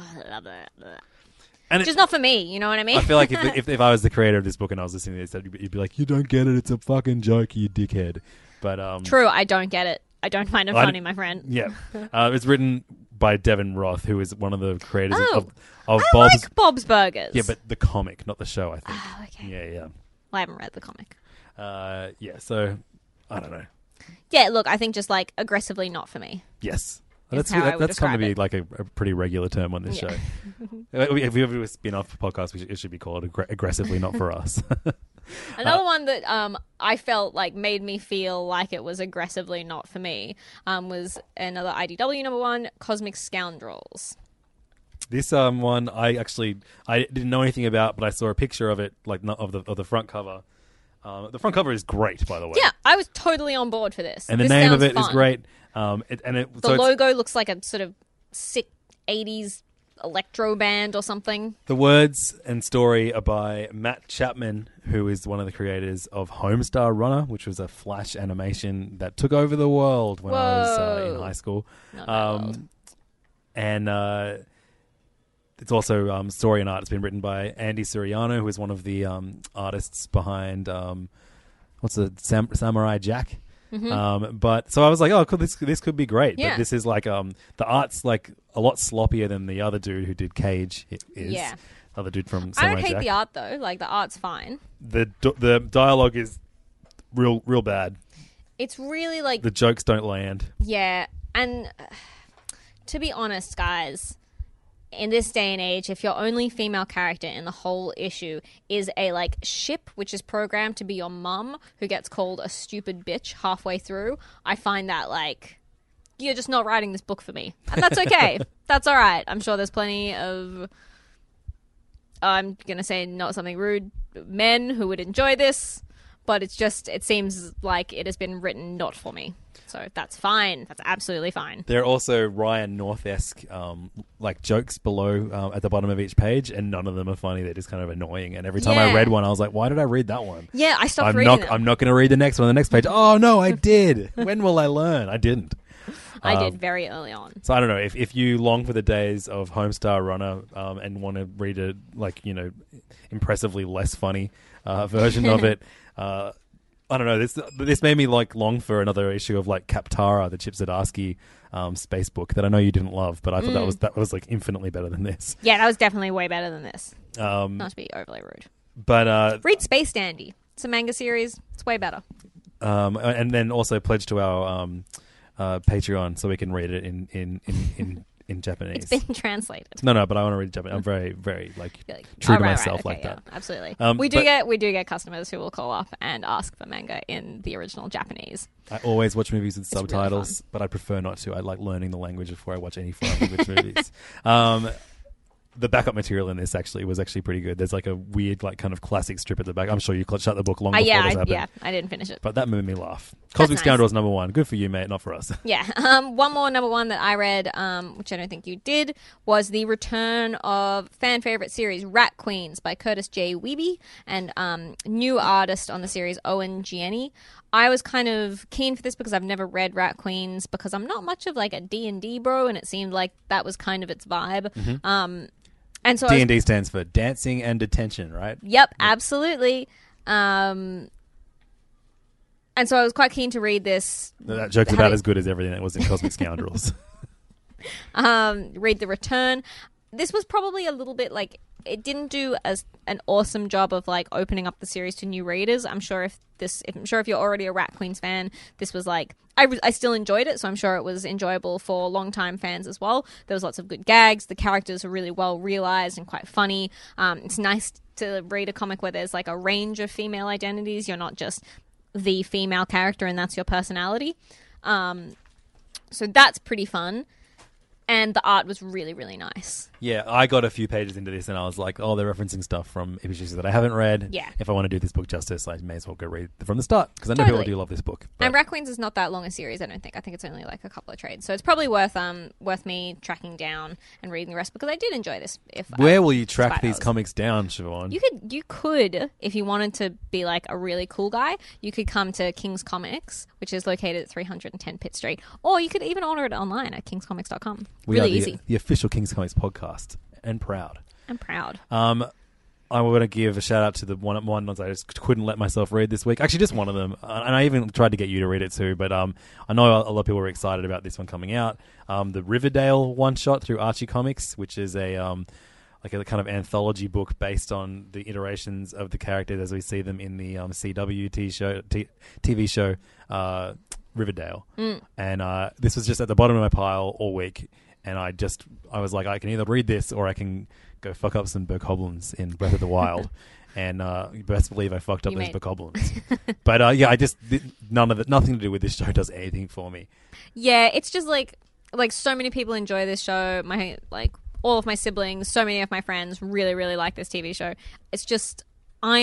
And just not for me. You know what I mean? I feel like if I was the creator of this book and I was listening to this, you'd be like, "You don't get it. It's a fucking joke, you dickhead." But True, I don't get it. I don't find it funny, my friend. yeah, it's written by Devin Roth, who is one of the creators of I Bob's. like Bob's Burgers. Yeah, but the comic, not the show. I think. Oh, okay. Yeah. Well, I haven't read the comic. Yeah. So I don't know. Yeah, look, I think just like aggressively not for me. Yes. Is how I would That's going to describe be it. like a pretty regular term on this show. If we ever do a spin-off podcast, it should be called aggressively not for us. Another one that I felt like made me feel like it was aggressively not for me was another IDW #1, Cosmic Scoundrels. This one I didn't know anything about, but I saw a picture of it, like of the front cover. The front cover is great, by the way. Yeah, I was totally on board for this. And the This name of sounds it is fun. great. The logo looks like a sort of sick 80s electro band or something. The words and story are by Matt Chapman, who is one of the creators of Homestar Runner, which was a Flash animation that took over the world when I was in high school. Not my world. And it's also story and art. It's been written by Andy Suriano, who is one of the artists behind what's the Samurai Jack. But so I was like, oh, cool, this could be great. Yeah. But this is like the art's like a lot sloppier than the other dude who did Cage. Is Yeah. other dude from I Samurai don't hate Jack. the art though. Like the art's fine. The dialogue is real bad. It's really like The jokes don't land. yeah, and to be honest, guys, in this day and age, if your only female character in the whole issue is a like ship which is programmed to be your mum who gets called a stupid bitch halfway through, I find that like you're just not writing this book for me. And that's okay. That's all right. I'm sure there's plenty of I'm going to say not something rude, men who would enjoy this, but it seems like it has been written not for me. So that's fine. That's absolutely fine. There are also Ryan North-esque like jokes below at the bottom of each page, and none of them are funny. They're just kind of annoying. And every time I Yeah. read one, I was like, why did I read that one? Yeah, I stopped reading them. I'm not going to read the next one on the next page. Oh, no, I did. When will I learn? I didn't. I did very early on. So I don't know if you long for the days of Homestar Runner and want to read a impressively less funny version of it. I don't know. This made me like long for another issue of like Kaptara, the Chip Zdarsky space book that I know you didn't love, but I thought that was like infinitely better than this. Yeah, that was definitely way better than this. Not to be overly rude. But read Space Dandy. It's a manga series. It's way better. And then also pledge to our Patreon so we can read it in Japanese. It's been translated. No, but I want to read Japanese. I'm very, very true to myself like that. Absolutely. We do get customers who will call up and ask for manga in the original Japanese. I always watch movies with subtitles, but I prefer not to. I like learning the language before I watch any foreign language movies. The backup material in this was actually pretty good. There's like a weird, like kind of classic strip at the back. I'm sure you shut the book long before this happened. Yeah, I didn't finish it. But that made me laugh. Cosmic Scoundrels #1. Good for you, mate. Not for us. Yeah. One more #1 that I read, which I don't think you did, was the return of fan favorite series Rat Queens by Curtis J. Wiebe and new artist on the series Owen Gieni. I was kind of keen for this because I've never read Rat Queens because I'm not much of like a D&D bro, and it seemed like that was kind of its vibe. Mm-hmm. And so D&D stands for Dancing and Detention, right? Yep, absolutely. And so I was quite keen to read this. That joke's about as good as everything that was in Cosmic Scoundrels. Read The Return. This was probably a little bit like, it didn't do an awesome job of like opening up the series to new readers. I'm sure if you're already a Rat Queens fan, this was like, I still enjoyed it, so I'm sure it was enjoyable for longtime fans as well. There was lots of good gags. The characters are really well realized and quite funny. It's nice to read a comic where there's like a range of female identities. You're not just the female character and that's your personality. So that's pretty fun. And the art was really, really nice. Yeah, I got a few pages into this and I was like, oh, they're referencing stuff from issues that I haven't read. Yeah. If I want to do this book justice, I may as well go read from the start because I know people do love this book. But... And Rat Queens is not that long a series, I don't think. I think it's only like a couple of trades. So it's probably worth me tracking down and reading the rest because I did enjoy this. Where will you track these comics down, Siobhan? You could, if you wanted to be like a really cool guy, you could come to King's Comics, which is located at 310 Pitt Street. Or you could even order it online at kingscomics.com. Really easy. The official King's Comics podcast. And proud. I'm proud. I'm going to give a shout out to the ones I just couldn't let myself read this week. Actually, just one of them. And I even tried to get you to read it too. But I know a lot of people were excited about this one coming out. The Riverdale one-shot through Archie Comics, which is a kind of anthology book based on the iterations of the characters as we see them in the CW TV show Riverdale. And this was just at the bottom of my pile all week. And I was like, I can either read this or I can go fuck up some bokoblins in Breath of the Wild. And you best believe I fucked up those bokoblins. But nothing to do with this show does anything for me. Yeah, it's just like so many people enjoy this show. All of my siblings, so many of my friends really, really like this TV show. It's just, I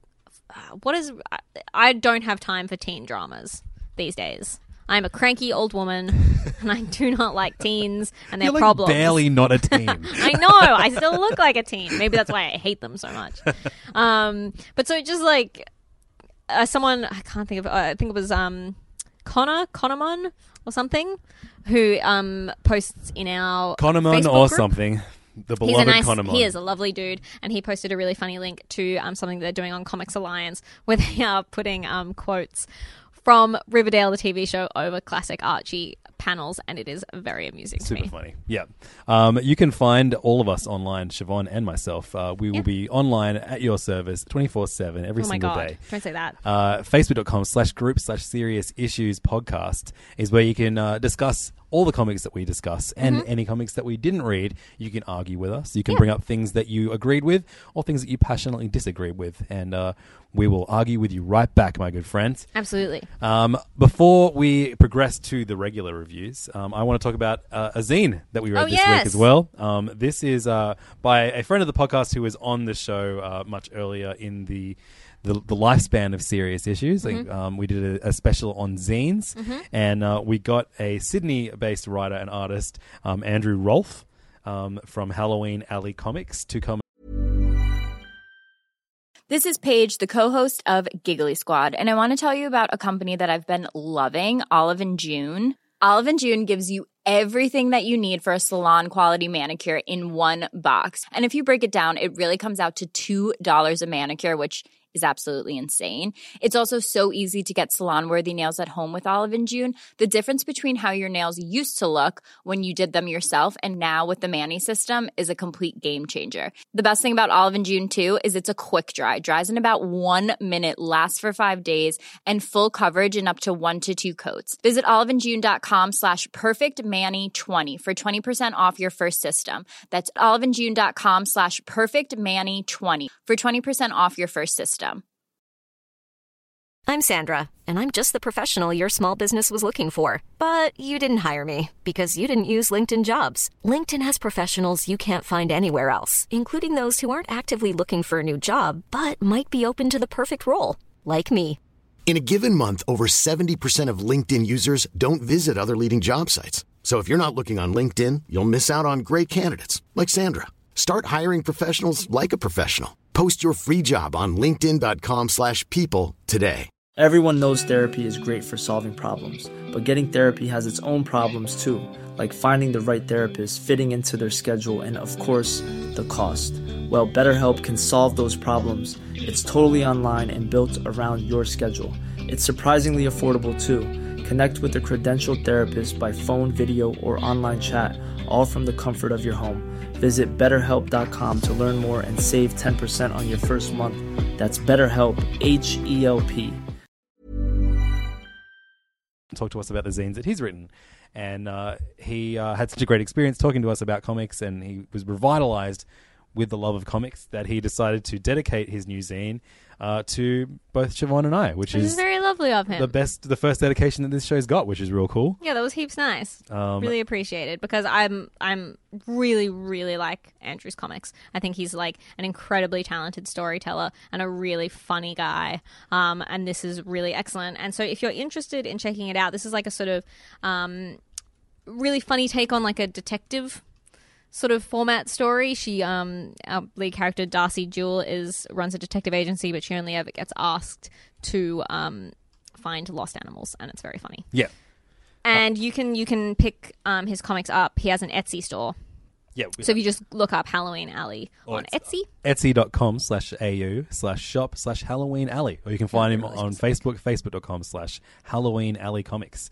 don't have time for teen dramas these days. I'm a cranky old woman, and I do not like teens and their problems. You're barely not a teen. I know. I still look like a teen. Maybe that's why I hate them so much. But so just like someone, I can't think of. I think it was Connorman or something, who posts in our Connorman Facebook or group. Something. The beloved Connorman. He is a lovely dude, and he posted a really funny link to something they're doing on Comics Alliance, where they are putting quotes from Riverdale, the TV show, over classic Archie panels, and it is very amusing to me. Super funny. Yeah. You can find all of us online, Siobhan and myself. We will be online at your service 24/7 every single day. Don't say that. Facebook.com/group/serious issues podcast is where you can discuss all the comics that we discuss and any comics that we didn't read. You can argue with us. You can bring up things that you agreed with or things that you passionately disagreed with. And we will argue with you right back, my good friends. Absolutely. Before we progress to the regular reviews, I want to talk about a zine that we read this week as well. This is by a friend of the podcast who was on the show much earlier in the lifespan of Serious Issues. We did a special on zines, and we got a Sydney-based writer and artist, Andrew Rolfe, from Halloween Alley Comics to come. This is Paige, the co-host of Giggly Squad, and I want to tell you about a company that I've been loving, Olive & June. Olive & June gives you everything that you need for a salon-quality manicure in one box. And if you break it down, it really comes out to $2 a manicure, which is absolutely insane. It's also so easy to get salon-worthy nails at home with Olive & June. The difference between how your nails used to look when you did them yourself and now with the Mani system is a complete game changer. The best thing about Olive & June too is it's a quick dry. Dries in about 1 minute, lasts for 5 days, and full coverage in up to 1 to 2 coats. Visit oliveandjune.com/perfectmani20 for 20% off your first system. That's oliveandjune.com/perfectmani20 for 20% off your first system. I'm Sandra, and I'm just the professional your small business was looking for. But you didn't hire me because you didn't use LinkedIn Jobs. LinkedIn has professionals you can't find anywhere else, including those who aren't actively looking for a new job, but might be open to the perfect role, like me. In a given month, over 70% of LinkedIn users don't visit other leading job sites. So if you're not looking on LinkedIn, you'll miss out on great candidates like Sandra. Start hiring professionals like a professional. Post your free job on linkedin.com/people today. Everyone knows therapy is great for solving problems, but getting therapy has its own problems too, like finding the right therapist, fitting into their schedule, and of course, the cost. Well, BetterHelp can solve those problems. It's totally online and built around your schedule. It's surprisingly affordable too. Connect with a credentialed therapist by phone, video, or online chat, all from the comfort of your home. Visit BetterHelp.com to learn more and save 10% on your first month. That's BetterHelp, H-E-L-P. Talk to us about the zines that he's written. And he had such a great experience talking to us about comics, and he was revitalized with the love of comics that he decided to dedicate his new zine to both Siobhan and I, which is very lovely of him. the first dedication that this show's got, which is real cool. Yeah, that was heaps nice. Really appreciated, because I'm really, really like Andrew's comics. I think he's like an incredibly talented storyteller and a really funny guy. And this is really excellent. And so if you're interested in checking it out, this is like a sort of really funny take on like a detective sort of format story. She, our lead character Darcy Jewell, runs a detective agency, but she only ever gets asked to find lost animals, and it's very funny. Yeah, and you can pick his comics up. He has an Etsy store. Yeah. So if you just look up Halloween Alley on Etsy. Etsy.com/au/shop/Halloween Alley. Or you can find him on Facebook, Facebook.com/Halloween Alley Comics.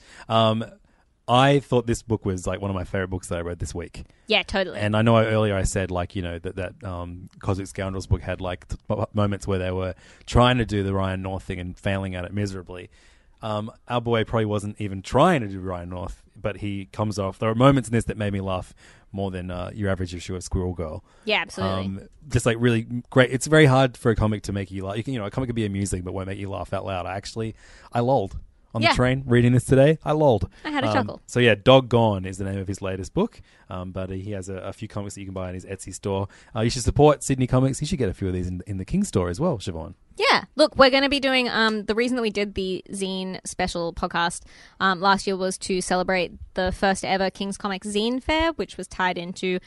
I thought this book was like one of my favorite books that I read this week. Yeah, totally. And I know earlier I said like, you know, that Cosmic Scoundrels book had like moments where they were trying to do the Ryan North thing and failing at it miserably. Our boy probably wasn't even trying to do Ryan North, but he comes off. There are moments in this that made me laugh more than your average issue of Squirrel Girl. Yeah, absolutely. Just like really great. It's very hard for a comic to make you laugh. You know, a comic could be amusing, but won't make you laugh out loud. I lolled on the train reading this today. I lolled. I had a chuckle. So yeah, Doggone is the name of his latest book. But he has a few comics that you can buy in his Etsy store. You should support Sydney Comics. You should get a few of these in the King store as well, Siobhan. Yeah. Look, we're going to be doing the reason that we did the zine special podcast last year was to celebrate the first ever King's Comics Zine Fair, which was tied into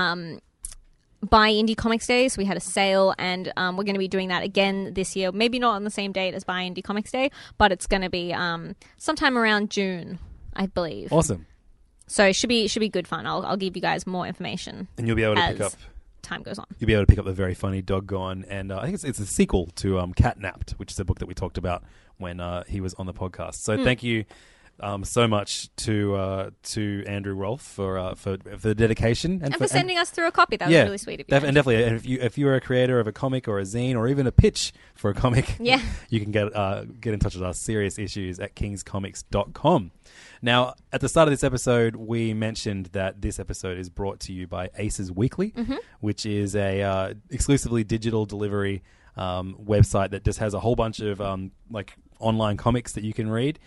Buy Indie Comics Day. So we had a sale, and we're going to be doing that again this year. Maybe not on the same date as Buy Indie Comics Day, but it's going to be sometime around June, I believe. Awesome. So it should be good fun. I'll give you guys more information. And you'll be able to pick up time goes on. You'll be able to pick up the very funny Doggone, and I think it's a sequel to Catnapped, which is a book that we talked about when he was on the podcast. So thank you so much to Andrew Rolfe for the dedication and for sending us through a copy. That was really sweet of you. And definitely, and if you're a creator of a comic or a zine or even a pitch for a comic, you can get in touch with us. SeriousIssues@kingscomics.com. Now, at the start of this episode, we mentioned that this episode is brought to you by Aces Weekly, which is a exclusively digital delivery website that just has a whole bunch of like online comics that you can read.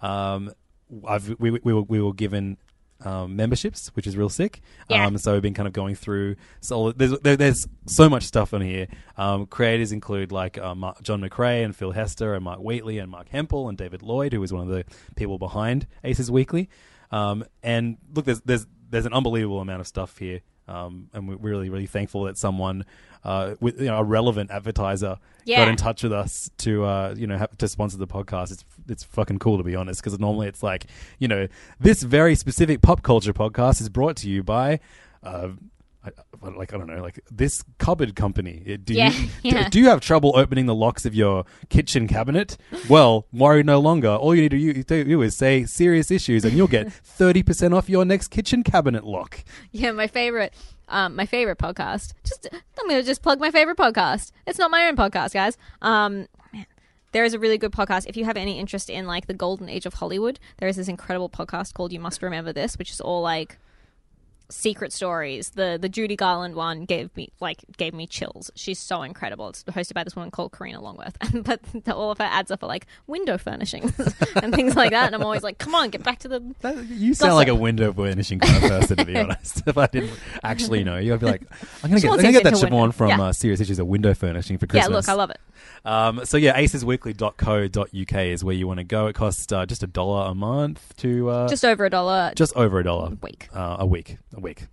We were given memberships, which is real sick. So we've been kind of going through. So there's so much stuff on here. Creators include like John McRae and Phil Hester and Mark Wheatley and Mark Hempel and David Lloyd, who is one of the people behind Aces Weekly. And look, there's an unbelievable amount of stuff here. And we're really, really thankful that someone with a relevant advertiser got in touch with us to to sponsor the podcast. It's fucking cool, to be honest, because normally it's like, this very specific pop culture podcast is brought to you by I I don't know, like this cupboard company. Do Yeah, you yeah. do you have trouble opening the locks of your kitchen cabinet? Well, worry no longer. All you need to do is say serious issues, and you'll get 30% off your next kitchen cabinet lock. Yeah, my favorite podcast. I'm going to just plug my favorite podcast. It's not my own podcast, guys. Man, there is a really good podcast. If you have any interest in like the golden age of Hollywood, there is this incredible podcast called You Must Remember This, which is all like secret stories. The Judy Garland one gave me chills. She's so incredible. It's hosted by this woman called Karina Longworth, but all of her ads are for like window furnishings and things like that. And I'm always like, come on, get back to the. You sound like a window furnishing kind of person, to be honest. If I didn't actually know you, I'd be like, I'm gonna get that Siobhan from Serious Issues of window furnishing for Christmas. Yeah, look, I love it. So yeah, acesweekly.co.uk is where you want to go. It costs just $1 a month to Just over $1. just over $1 a week. a week.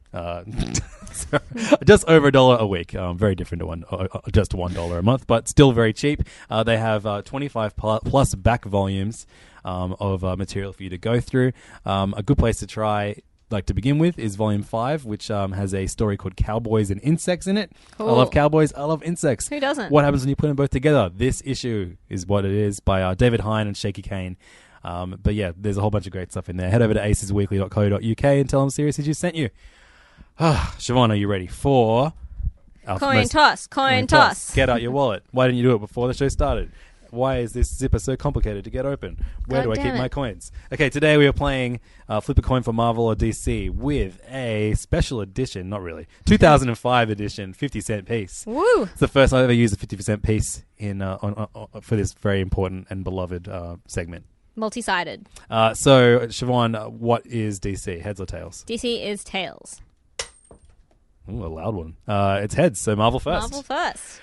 Just over $1 a week. Very different to just $1 a month, but still very cheap. They have 25 plus back volumes of material for you to go through. A good place to try, like to begin with, is volume 5, which has a story called Cowboys and Insects in it. Cool. I love cowboys. I love insects. Who doesn't? What happens when you put them both together? This issue is what it is, by David Hine and Shaky Kane. But yeah, there's a whole bunch of great stuff in there. Head over to acesweekly.co.uk and tell them Serious Issues sent you. Siobhan, are you ready for our Coin toss. Get out your wallet. Why didn't you do it before the show started? Why is this zipper so complicated to get open? Where God do I damn keep it. my coins? Okay, today we are playing Flip a Coin for Marvel or DC with a special edition, not really, 2005 edition 50-cent piece. Woo! It's the first I've ever used a 50% piece in for this very important and beloved segment. Multi-sided. So, Siobhan, what is DC? Heads or tails? DC is tails. Ooh, a loud one. It's heads, so Marvel first. Marvel first.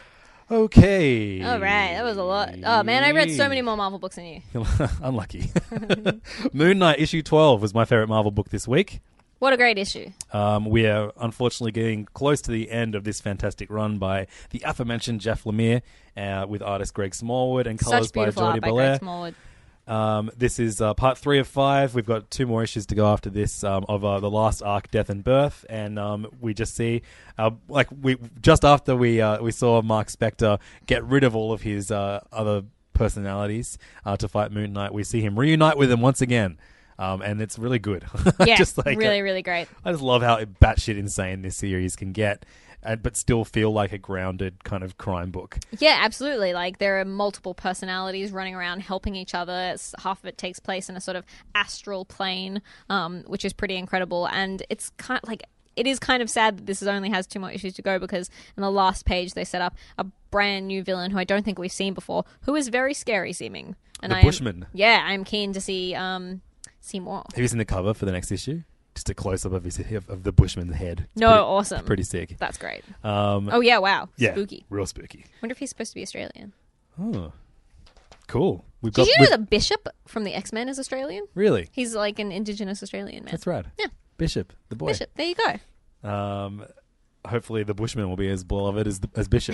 Okay. All right, that was a lot. Oh man, I read so many more Marvel books than you. Unlucky. Moon Knight issue 12 was my favorite Marvel book this week. What a great issue. We are unfortunately getting close to the end of this fantastic run by the aforementioned Jeff Lemire with artist Greg Smallwood and colours Such by beautiful Jordi art by Belair. Greg Smallwood. This is part 3 of 5. We've got 2 more issues to go after this of the last arc, Death and Birth, and we just see just after we saw Mark Spector get rid of all of his other personalities to fight Moon Knight, we see him reunite with him once again, and it's really good. Yeah, just like, really, really great. I just love how batshit insane this series can get. But still feel like a grounded kind of crime book. Yeah, absolutely. Like there are multiple personalities running around helping each other. Half of it takes place in a sort of astral plane, which is pretty incredible. And it's kind of like it is kind of sad that this only has 2 more issues to go, because in the last page they set up a brand new villain who I don't think we've seen before, who is very scary seeming. And The Bushman. I'm keen to see more. Have you seen the cover for the next issue? Just a close up of the Bushman's head. It's Awesome. Pretty sick. That's great. Oh yeah, wow. Yeah, Spooky. real spooky. Wonder if he's supposed to be Australian. Oh, cool. Did you know the Bishop from the X-Men is Australian? Really? He's like an Indigenous Australian man. That's right. Yeah. Bishop, the boy. Bishop. There you go. Hopefully the Bushman will be as beloved as Bishop.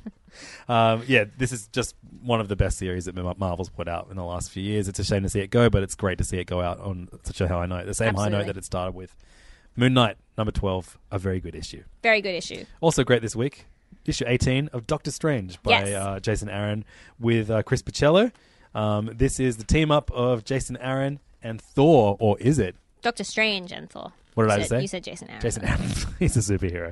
This is just one of the best series that Marvel's put out in the last few years. It's a shame to see it go, but it's great to see it go out on such a high note. The same high note that it started with. Moon Knight, number 12, a very good issue. Very good issue. Also great this week, issue 18 of Doctor Strange by Jason Aaron with Chris Picciello. This is the team up of Jason Aaron and Thor, or is it? Doctor Strange and Thor. What did I say? You said Jason Aaron. Jason Aaron. He's a superhero.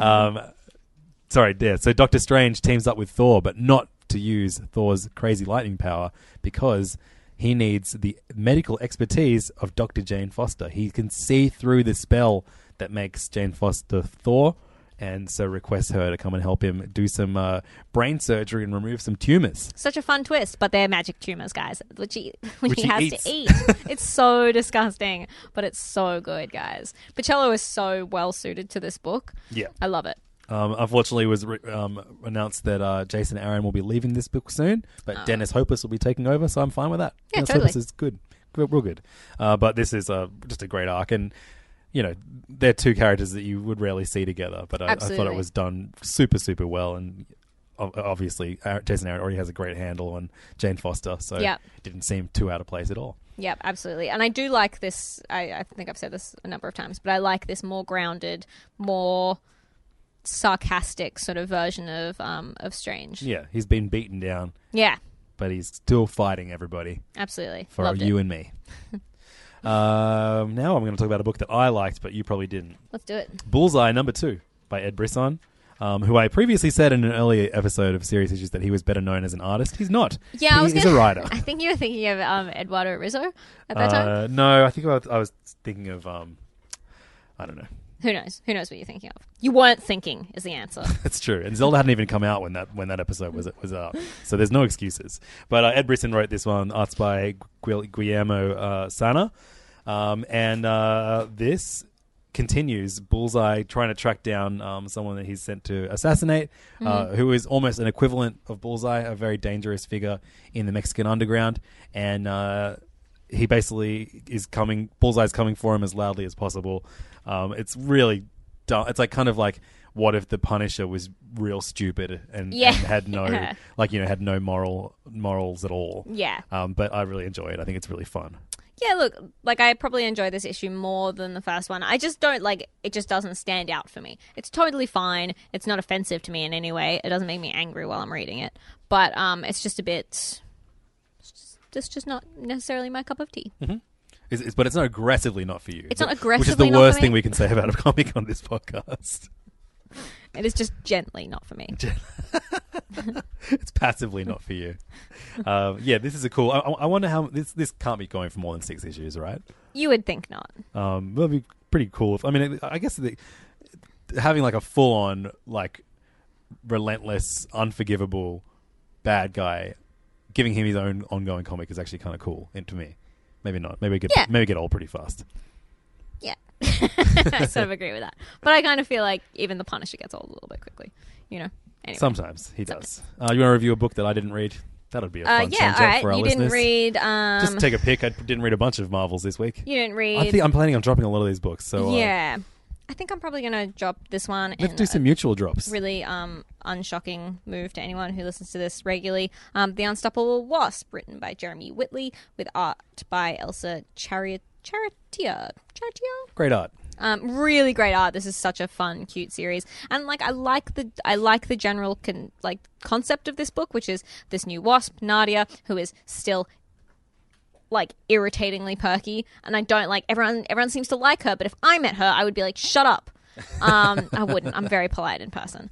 So Doctor Strange teams up with Thor, but not to use Thor's crazy lightning power, because he needs the medical expertise of Dr. Jane Foster. He can see through the spell that makes Jane Foster Thor, and so requests her to come and help him do some brain surgery and remove some tumors. Such a fun twist, but they're magic tumors, guys, which he has eats. to eat. It's so disgusting, but it's so good, guys. Picciello is so well suited to this book. Yeah. I love it. Unfortunately, it was announced that Jason Aaron will be leaving this book soon, but Dennis Hopus will be taking over, so I'm fine with that. Yeah, Dennis totally. Hopus is good. Real good. But this is just a great arc, and you know, they're 2 characters that you would rarely see together, but I thought it was done super, super well, and obviously Jason Aaron already has a great handle on Jane Foster, so it didn't seem too out of place at all. Yep, absolutely. And I do like this, I think I've said this a number of times, but I like this more grounded, more sarcastic sort of version of Strange. Yeah, he's been beaten down, Yeah, but he's still fighting everybody absolutely. for Loved you it. and me. Now I'm going to talk about a book that I liked, but you probably didn't. Let's do it. Bullseye #2 by Ed Brisson, who I previously said in an earlier episode of Serious Issues that he was better known as an artist. He's not. Yeah, he's a writer. I think you were thinking of Eduardo Rizzo at that time. No, I think I was thinking of I don't know. Who knows? Who knows what you're thinking of? You weren't thinking is the answer. That's true. And Zelda hadn't even come out when that episode was up, so there's no excuses. But Ed Brisson wrote this one, arts by Guillermo Sana, and this continues Bullseye trying to track down someone that he's sent to assassinate, who is almost an equivalent of Bullseye, a very dangerous figure in the Mexican underground, and he basically is coming. Bullseye's coming for him as loudly as possible. It's really dumb. It's like kind of like, what if the Punisher was real stupid and had no had no morals at all. Yeah. But I really enjoy it. I think it's really fun. Yeah, look, like I probably enjoy this issue more than the first one. I just don't like it. Just doesn't stand out for me. It's totally fine. It's not offensive to me in any way. It doesn't make me angry while I'm reading it. But it's just a bit. It's just not necessarily my cup of tea. Mm-hmm. But it's not aggressively not for you. It's not aggressively which is the not worst for me. thing we can say about a comic on this podcast. It is just gently not for me. It's passively not for you. Yeah, this is a cool. I wonder how this can't be going for more than 6 issues, right? You would think not. That'd be pretty cool. I mean, I guess having like a full-on, like, relentless, unforgivable bad guy, giving him his own ongoing comic is actually kind of cool. And to me, maybe not. Maybe get old pretty fast. Yeah. I sort of agree with that. But I kind of feel like even the Punisher gets old a little bit quickly, you know. Anyway. Sometimes he does. You want to review a book that I didn't read? That would be a fun change all up right. for our You listeners. didn't read. Just take a pick. I didn't read a bunch of Marvels this week. You didn't read. I think I'm planning on dropping a lot of these books. So yeah. I think I'm probably going to drop this one. let's do some mutual drops. Really unshocking move to anyone who listens to this regularly. The Unstoppable Wasp, written by Jeremy Whitley, with art by Elsa Charatier. Great art. Really great art. This is such a fun, cute series, and like I like the general concept of this book, which is this new wasp, Nadia, who is still like irritatingly perky, and I don't like everyone seems to like her, but if I met her, I would be like, shut up. I wouldn't. I'm very polite in person.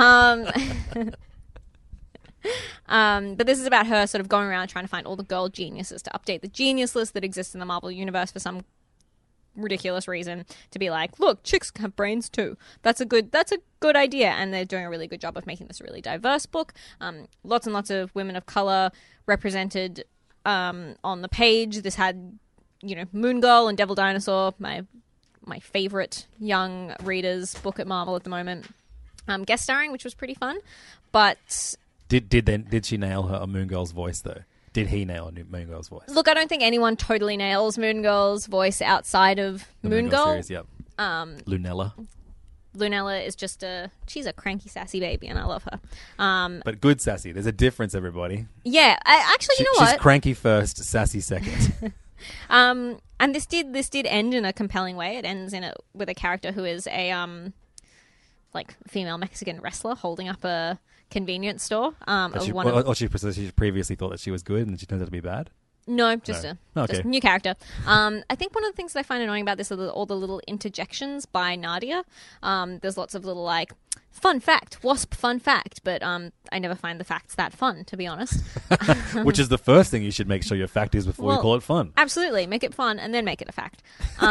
But this is about her sort of going around trying to find all the girl geniuses to update the genius list that exists in the Marvel universe for some ridiculous reason, to be like, look, chicks have brains too. That's a good idea, and they're doing a really good job of making this a really diverse book. Lots and lots of women of color represented on the page. This had, Moon Girl and Devil Dinosaur, my favorite young readers book at Marvel at the moment, guest starring, which was pretty fun. But did she nail her Moon Girl's voice though? Did he nail Moon Girl's voice? Look, I don't think anyone totally nails Moon Girl's voice outside of the Moon Girl series, yep. Lunella. Lunella is she's a cranky, sassy baby, and I love her. But good sassy. There's a difference, everybody. Yeah, actually, you know what? She's cranky first, sassy second. And this did end in a compelling way. It ends with a character who is a female Mexican wrestler holding up a convenience store. She previously thought that she was good, and she turns out to be bad. No, just a new character. I think one of the things that I find annoying about this are all the little interjections by Nadia. There's lots of little fun fact, wasp fun fact, but I never find the facts that fun, to be honest. Which is the first thing you should make sure your fact is before you call it fun. Absolutely, make it fun and then make it a fact.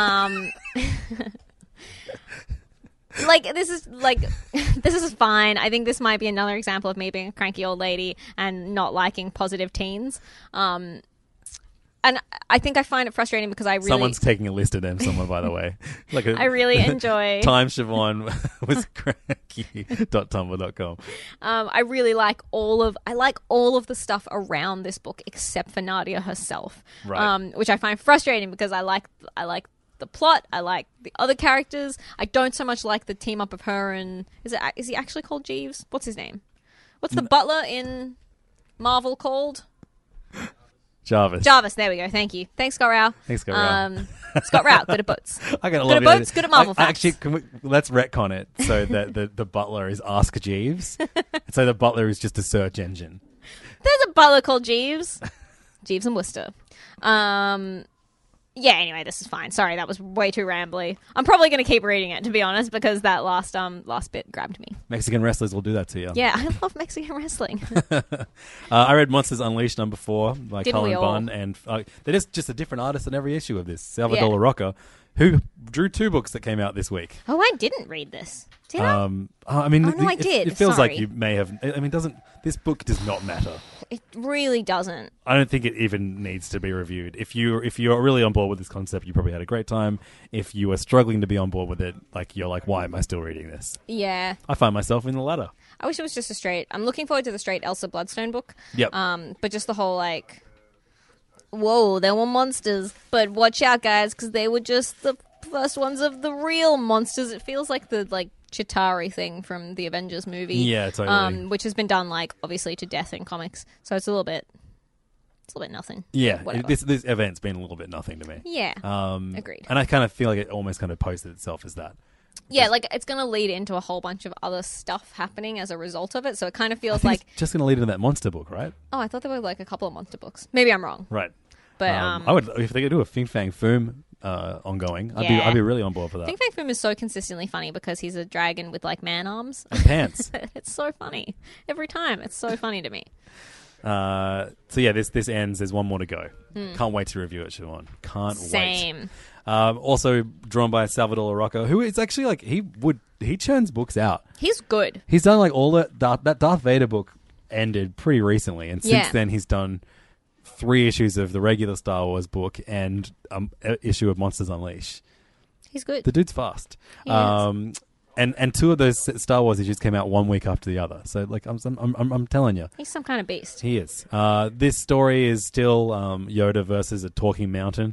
This is fine. I think this might be another example of me being a cranky old lady and not liking positive teens. And I think I find it frustrating because Someone's taking a list of them somewhere, by the way. I really enjoy... Time Siobhan was cranky.tumblr.com. I really like all of the stuff around this book except for Nadia herself. Right. Which I find frustrating because I like the plot. I like the other characters. I don't so much like the team up of her and... Is he actually called Jeeves? What's his name? What's the butler in Marvel called? Jarvis. Jarvis, there we go. Thank you. Thanks, Scott Rao. Thanks, Scott Rao. Scott Rao, good at boats. I gotta Good love at the idea. boats, good at Marvel facts. Actually, let's retcon it so that the butler is Ask Jeeves. So the butler is just a search engine. There's a butler called Jeeves. Jeeves and Worcester. Yeah, anyway, this is fine. Sorry, that was way too rambly. I'm probably going to keep reading it, to be honest, because that last bit grabbed me. Mexican wrestlers will do that to you. Yeah, I love Mexican wrestling. I read Monsters Unleashed #4 by Didn't we Colin all? Bunn, and there is just a different artist in every issue of this, Salvador Yeah. LaRocca, who drew 2 books that came out this week. Oh, I didn't read this. Did I? I mean, Oh, no, I did. It feels like Sorry. you may have. I mean, this book does not matter. It really doesn't. I don't think it even needs to be reviewed. If you're really on board with this concept, you probably had a great time. If you are struggling to be on board with it, you're like, why am I still reading this? Yeah. I find myself in the latter. I wish it was just a straight... I'm looking forward to the straight Elsa Bloodstone book. Yep. But just the whole, whoa, there were monsters, but watch out, guys, because they were just the first ones of the real monsters. It feels like the, Chitauri thing from the Avengers movie. Yeah, totally. Which has been done, obviously to death in comics. So it's a little bit nothing. Yeah, Whatever. this event's been a little bit nothing to me. Yeah. Agreed. And I kind of feel like it almost kind of posted itself as that. Yeah, it's going to lead into a whole bunch of other stuff happening as a result of it. So it kind of feels like... It's just going to lead into that monster book, right? Oh, I thought there were a couple of monster books. Maybe I'm wrong. Right. But I would, if they could do a Fin Fang Foom ongoing, Yeah. I'd be really on board for that. Fin Fang Foom is so consistently funny because he's a dragon with man arms. And pants. It's so funny every time. It's so funny to me. So yeah, this ends. There's one more to go. Can't wait to review it, Siobhan. Can't wait. Same. Also drawn by Salvador LaRocca, who is actually he churns books out. He's good. He's done all that Darth Vader book ended pretty recently, and since Yeah. then he's done 3 issues of the regular Star Wars book and an issue of Monsters Unleashed. He's good. The dude's fast. He is. And 2 of those Star Wars issues came out 1 week after the other. So I'm telling you, He's some kind of beast. he is. This story is still Yoda versus a talking mountain.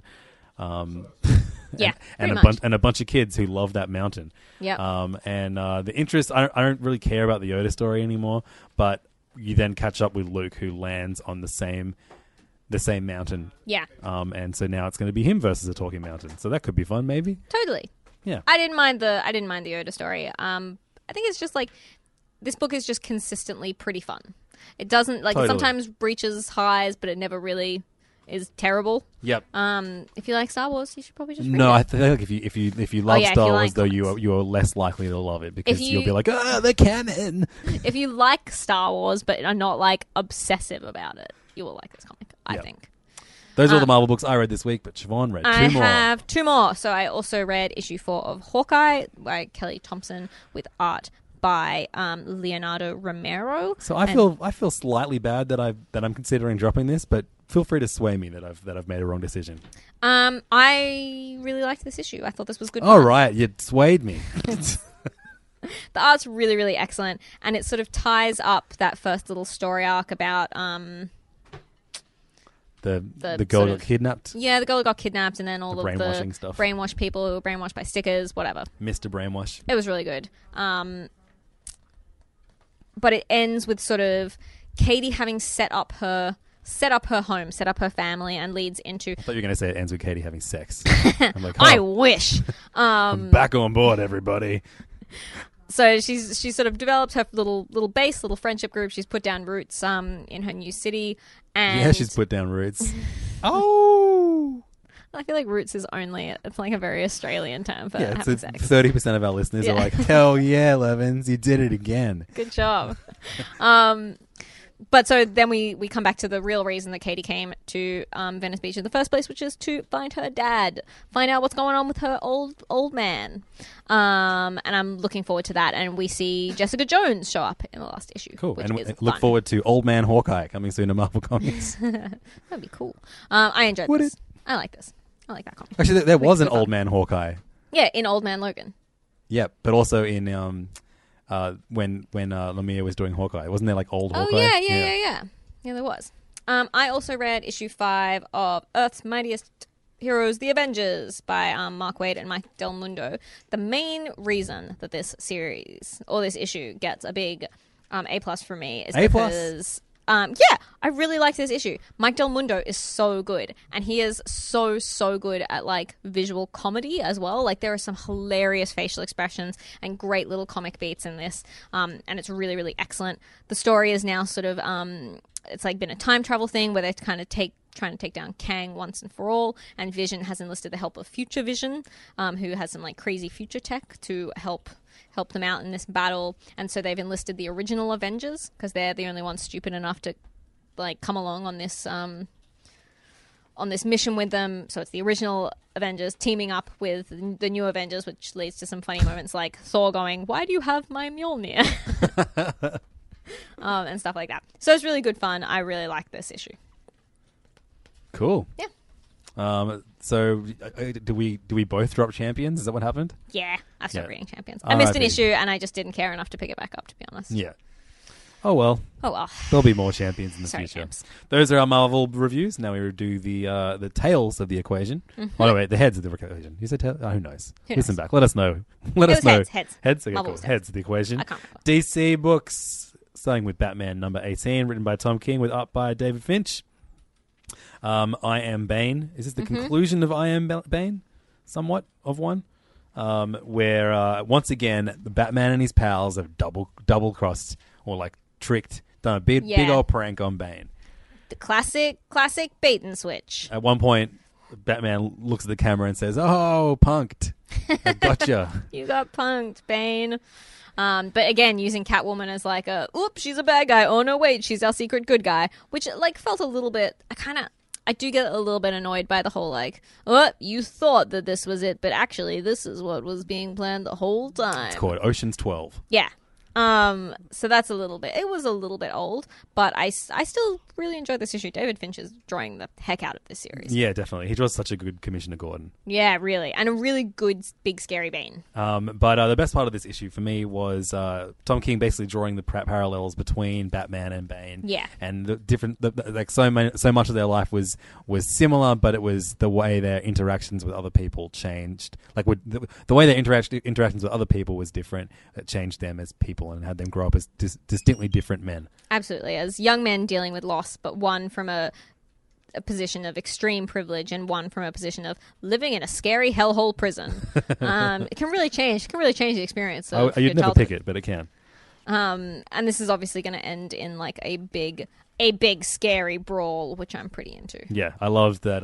Yeah, and pretty much. a bunch of kids who love that mountain. Yep. And the interest, I don't really care about the Yoda story anymore. But you then catch up with Luke, who lands on the same mountain. Yeah, And so now it's going to be him versus a talking mountain. So that could be fun, maybe. totally. Yeah. I didn't mind the Yoda story. I think it's just this book is just consistently pretty fun. It doesn't it Totally. sometimes reaches highs, but it never really is terrible. Yep. If you like Star Wars, you should probably just read No, it. I think if you love yeah, if Star you Wars, like though, comics. you are less likely to love it because If you'll you- be like, they're canon. If you like Star Wars but are not obsessive about it, you will like this comic. I Yep. think. Those are all the Marvel books I read this week, but Siobhan read 2 I more. have 2 more. So I also read issue 4 of Hawkeye by Kelly Thompson with art by Leonardo Romero. So I feel slightly bad that I'm considering dropping this, but feel free to sway me that I've made a wrong decision. I really liked this issue. I thought this was good. All fun. right, you swayed me. The art's really, really excellent, and it sort of ties up that first little story arc about The girl sort got of- kidnapped, the girl who got kidnapped, and then all The of brainwashing the stuff. brainwashed people who were brainwashed by stickers, whatever. Mr. Brainwash. It was really good. But it ends with sort of Katie having set up her home, set up her family, and leads into. I thought you were going to say it ends with Katie having sex. I'm like, I wish. I'm back on board, everybody. So she sort of developed her little base, little friendship group. She's put down roots in her new city, and Yeah, she's put down roots. Oh, I feel like roots is only it's like a very Australian term for yeah. having sex. 30% of our listeners Yeah. are like, hell yeah, Levins, you did it again. Good job. But so then we come back to the real reason that Katie came to Venice Beach in the first place, which is to find her dad, find out what's going on with her old man. And I'm looking forward to that. And we see Jessica Jones show up in the last issue. Cool. Which And is look fun. forward to Old Man Hawkeye coming soon to Marvel Comics. That'd be cool. I enjoyed Would this. it? I like this. I like that comic. Actually, there was an Makes it Old fun. Man Hawkeye. Yeah, in Old Man Logan. Yeah, but also in when Lemire was doing Hawkeye, wasn't there like old Oh, Hawkeye? yeah. Yeah, there was. I also read issue 5 of Earth's Mightiest Heroes, The Avengers by Mark Waid and Mike Del Mundo. The main reason that this series, or this issue, gets a big A+ for me is A+? because Yeah, I really like this issue. Mike Del Mundo is so good, and he is so good at like visual comedy as well. Like there are some hilarious facial expressions and great little comic beats in this, and it's really excellent. The story is now sort of it's like been a time travel thing where they're kind of trying to take down Kang once and for all, and Vision has enlisted the help of Future Vision, who has some like crazy future tech to help them out in this battle. And so they've enlisted the original Avengers because they're the only ones stupid enough to like come along on this mission with them. So it's the original Avengers teaming up with the new Avengers, which leads to some funny moments like Thor going, "Why do you have my Mjolnir?" And stuff like that. So it's really good fun. I really like this issue. Cool. Yeah. So do we both drop Champions? Is that what happened? Yeah, I've stopped reading Champions. I missed an issue and I just didn't care enough to pick it back up, to be honest. Yeah. Oh well. There'll be more Champions in the future. Champs. Those are our Marvel reviews. Now we do the tails of the equation. Mm-hmm. Oh no, wait, the heads of the equation. You said tails? Oh, who knows? Who Listen knows? back. Let us know. Let us know. Heads. Heads. Okay, Marvel cool. was Heads of the equation. I can't remember. DC books, starting with Batman number 18, written by Tom King with art by David Finch. I Am Bane. Is this the conclusion of I Am Bane? Somewhat of one. Where once again the Batman and his pals have double crossed or like tricked, done a big old prank on Bane. The classic bait and switch. At one point, Batman looks at the camera and says, "Oh, punked! I gotcha." You got punked, Bane. But again, using Catwoman as like oops, she's a bad guy. Oh no, wait, she's our secret good guy. Which like felt a little bit. I do get a little bit annoyed by the whole like, oh, you thought that this was it, but actually this is what was being planned the whole time. It's called Ocean's 12. Yeah. So that's it was a little bit old, but I still really enjoyed this issue. David Finch is drawing the heck out of this series. Yeah, definitely. He draws such a good Commissioner Gordon. Yeah, really. And a really good, big, scary Bane. But the best part of this issue for me was Tom King basically drawing the parallels between Batman and Bane. Yeah. And the different, like so much of their life was similar, but it was the way their interactions with other people changed. Like the way their interactions with other people was different. It changed them as people and had them grow up as distinctly different men. Absolutely. As young men dealing with loss, but one from a position of extreme privilege and one from a position of living in a scary hellhole prison. It can really change. It can really change the experience of your you'd never childhood. pick it, but it can. And this is obviously going to end in like a big scary brawl, which I'm pretty into. Yeah, I loved that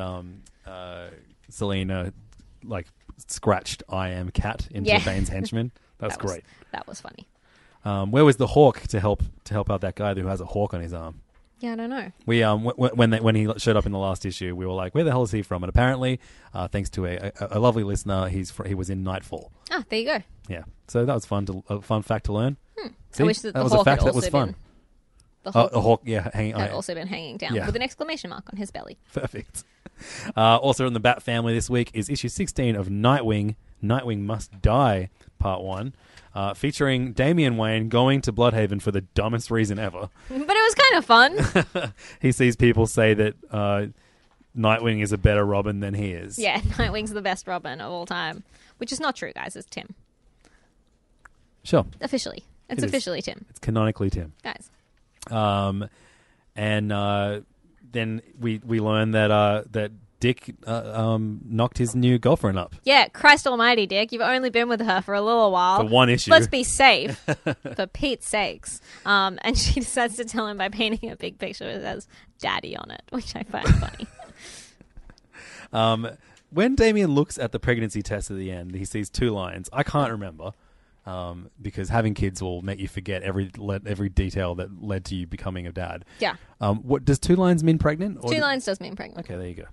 Selena like scratched I Am Cat into Bane's henchman. That's great. That was funny. Where was the Hawk to help out that guy who has a hawk on his arm? Yeah, I don't know. We when he showed up in the last issue, we were like, "Where the hell is he from?" And apparently, thanks to a lovely listener, he was in Nightfall. Ah, there you go. Yeah, so that was a fun fact to learn. See? I wish that the was Hawk a fact had that was also fun. been the Hawk, Hawk, yeah, had also been hanging down Yeah. with an exclamation mark on his belly. Perfect. Also in the Bat family this week is issue 16 of Nightwing. Nightwing Must Die, Part 1. Featuring Damian Wayne going to Bloodhaven for the dumbest reason ever. But it was kind of fun. He sees people say that Nightwing is a better Robin than he is. Yeah, Nightwing's the best Robin of all time. Which is not true, guys. It's Tim. Sure. Officially. It's It is. officially Tim. It's canonically Tim. Guys. And then we learn that Dick knocked his new girlfriend up. Yeah, Christ almighty, Dick. You've only been with her for a little while. For one issue. Let's be safe. For Pete's sakes. And she decides to tell him by painting a big picture that says Daddy on it, which I find funny. When Damien looks at the pregnancy test at the end, he sees two lines. I can't remember because having kids will make you forget every detail that led to you becoming a dad. Yeah. What does two lines mean pregnant? Or Two lines does mean pregnant. Okay, there you go.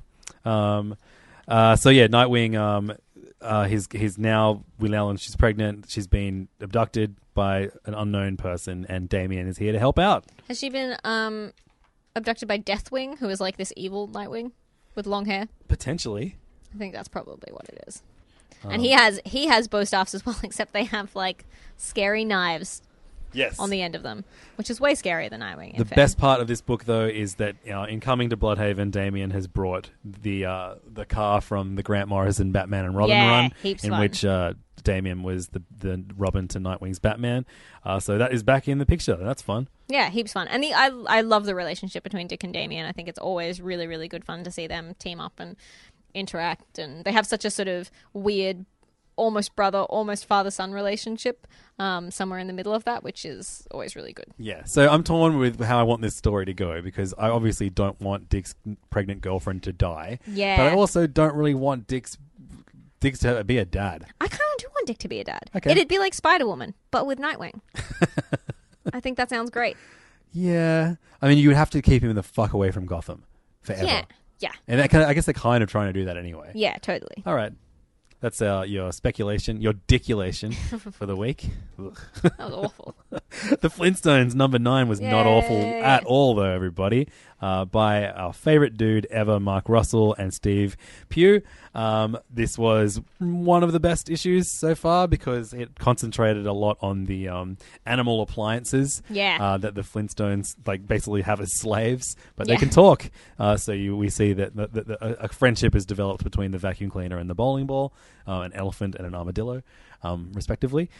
So yeah, Nightwing. He's now Will she's pregnant. She's been abducted by an unknown person, and Damien is here to help out. Has she been abducted by Deathwing, who is like this evil Nightwing with long hair? Potentially. I think that's probably what it is. And he has bow staffs as well, except they have like scary knives Yes. on the end of them, which is way scarier than Nightwing. The best part of this book, though, is that in coming to Bloodhaven, Damian has brought the car from the Grant Morrison Batman and Robin run, heaps in fun. which Damian was the Robin to Nightwing's Batman. So that is back in the picture. That's fun. Yeah, heaps fun. And I love the relationship between Dick and Damian. I think it's always really, really good fun to see them team up and interact. And they have such a sort of weird, almost brother, almost father-son relationship somewhere in the middle of that, which is always really good. Yeah, so I'm torn with how I want this story to go, because I obviously don't want Dick's pregnant girlfriend to die. Yeah. But I also don't really want Dick's to be a dad. I kind of do want Dick to be a dad. Okay. It'd be like Spider-Woman, but with Nightwing. I think that sounds great. Yeah. I mean, you would have to keep him the fuck away from Gotham forever. Yeah. And I guess they're kind of trying to do that anyway. Yeah, totally. All right. That's your speculation, your diculation for the week. That was awful. The Flintstones number 9 was not awful at all, though, everybody. By our favorite dude ever, Mark Russell and Steve Pugh. This was one of the best issues so far because it concentrated a lot on the animal appliances that the Flintstones basically have as slaves, but they can talk. So we see that a friendship is developed between the vacuum cleaner and the bowling ball, an elephant and an armadillo, respectively.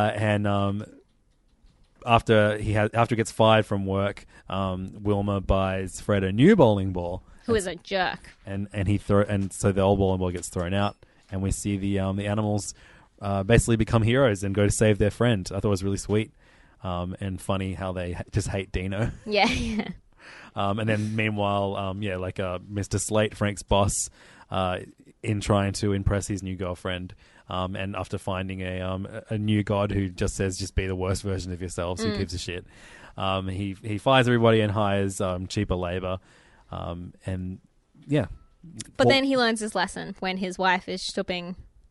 After he gets fired from work, Wilma buys Fred a new bowling ball. Who is a jerk. And so the old bowling ball gets thrown out, and we see the animals basically become heroes and go to save their friend. I thought it was really sweet and funny how they just hate Dino. Yeah. And then meanwhile, Mr. Slate, Frank's boss, in trying to impress his new girlfriend. And after finding a new god who just says, just be the worst version of yourselves, who gives a shit, he fires everybody and hires cheaper labor. But then he learns his lesson when his wife is stooping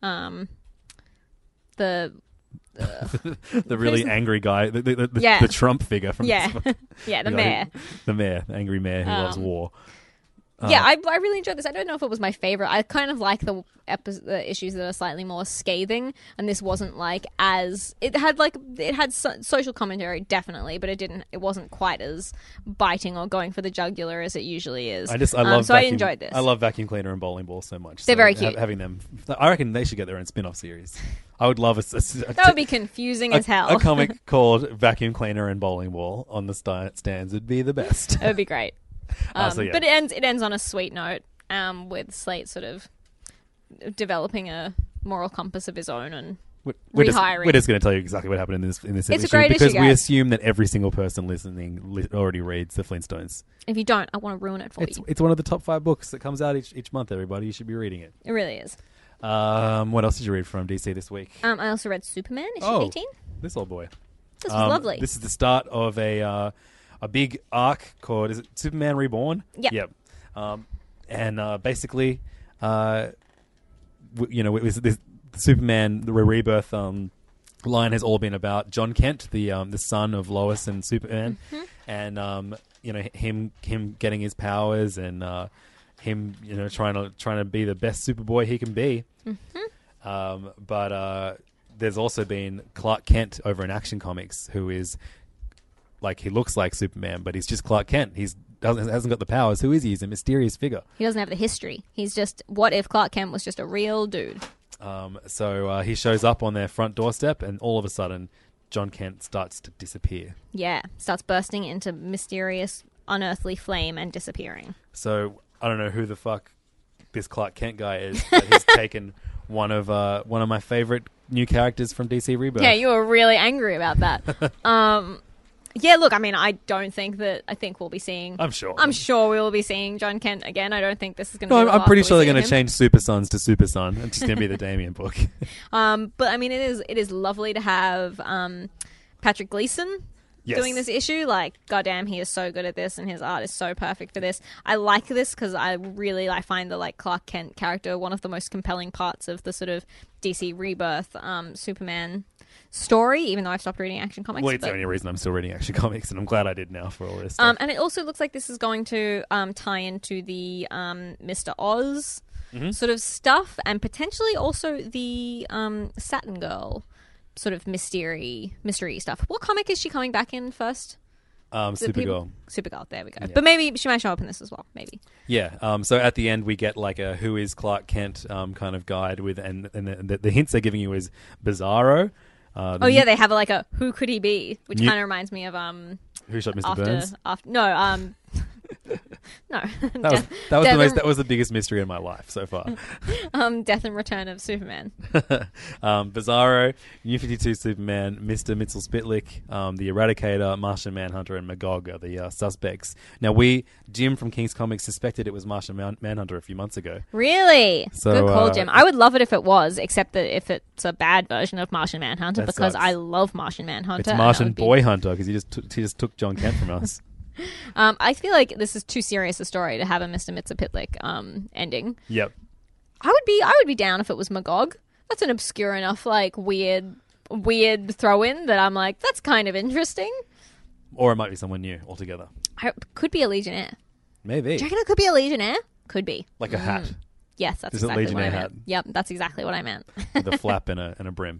the really angry guy, the Trump figure from the mayor. The mayor, the angry mayor who loves war. I really enjoyed this. I don't know if it was my favorite. I kind of like the issues that are slightly more scathing, and this wasn't it had social commentary definitely, but it wasn't quite as biting or going for the jugular as it usually is. I enjoyed this. I love Vacuum Cleaner and Bowling Ball so much. They're very cute. Having them, I reckon they should get their own spin-off series. I would love that would be confusing as hell. A comic called Vacuum Cleaner and Bowling Ball on the stands would be the best. It would be great. But it ends on a sweet note, with Slate sort of developing a moral compass of his own and rehiring. We're just going to tell you exactly what happened in this it's issue, a great because issue, we guys. assume that every single person listening already reads the Flintstones. If you don't, I want to ruin it for you. It's one of the top 5 books that comes out each month. Everybody, you should be reading it. It really is. What else did you read from DC this week? I also read Superman issue 18. This old boy. This was lovely. This is the start of a big arc called, is it Superman Reborn? Yep. Basically, this Superman the rebirth line has all been about John Kent, the son of Lois and Superman, and him getting his powers and him trying to be the best Superboy he can be. But there's also been Clark Kent over in Action Comics, who is he looks like Superman, but he's just Clark Kent. Hasn't got the powers. Who is he? He's a mysterious figure. He doesn't have the history. He's just, what if Clark Kent was just a real dude? So he shows up on their front doorstep, and all of a sudden, John Kent starts to disappear. Yeah, starts bursting into mysterious, unearthly flame and disappearing. So I don't know who the fuck this Clark Kent guy is, but he's taken one of my favorite new characters from DC Rebirth. Yeah, you were really angry about that. Yeah, look, I mean, I think we'll be seeing... I'm sure we will be seeing John Kent again. I don't think this is going to be the I'm last pretty that sure we they're going see to him. change Super Sons to Super Son. It's just going to be the Damian book. But, I mean, it is lovely to have Patrick Gleason doing this issue. Goddamn, he is so good at this, and his art is so perfect for this. I like this because I find the Clark Kent character one of the most compelling parts of the sort of DC Rebirth Superman story, even though I've stopped reading Action Comics. Well, it's the only reason I'm still reading Action Comics, and I'm glad I did now for all this stuff. And it also looks like this is going to tie into the Mr. Oz sort of stuff, and potentially also the Saturn Girl sort of mystery stuff. What comic is she coming back in first? Supergirl. Supergirl, there we go. Yeah. But maybe she might show up in this as well, maybe. Yeah. So at the end, we get like a Who is Clark Kent kind of guide with, and the hints they're giving you is Bizarro. They have like a Who Could He Be, which kind of reminds me of Who Shot Mr. Burns? No. That was the biggest mystery in my life so far. Death and Return of Superman. Bizarro, New 52 Superman, Mr. Mitchell-Spitlick, the Eradicator, Martian Manhunter, and Magog are the suspects. Now, Jim from King's Comics suspected it was Martian Manhunter a few months ago. Really? So, good call, Jim. I would love it if it was, except that if it's a bad version of Martian Manhunter, That because sucks. I love Martian Manhunter. It's Martian Boy Hunter because he just took John Kent from us. I feel like this is too serious a story to have a Mr. Mitsapitlik ending. Yep. I would be down if it was Magog. That's an obscure enough, like weird throw in that I'm like, that's kind of interesting. Or it might be someone new altogether. Could be a Legionnaire. Maybe. Do you reckon it could be a Legionnaire? Could be. Like a hat. Yes, that's Is it exactly what I Legionnaire meant. hat? Yep, that's exactly what I meant. With a flap and a brim.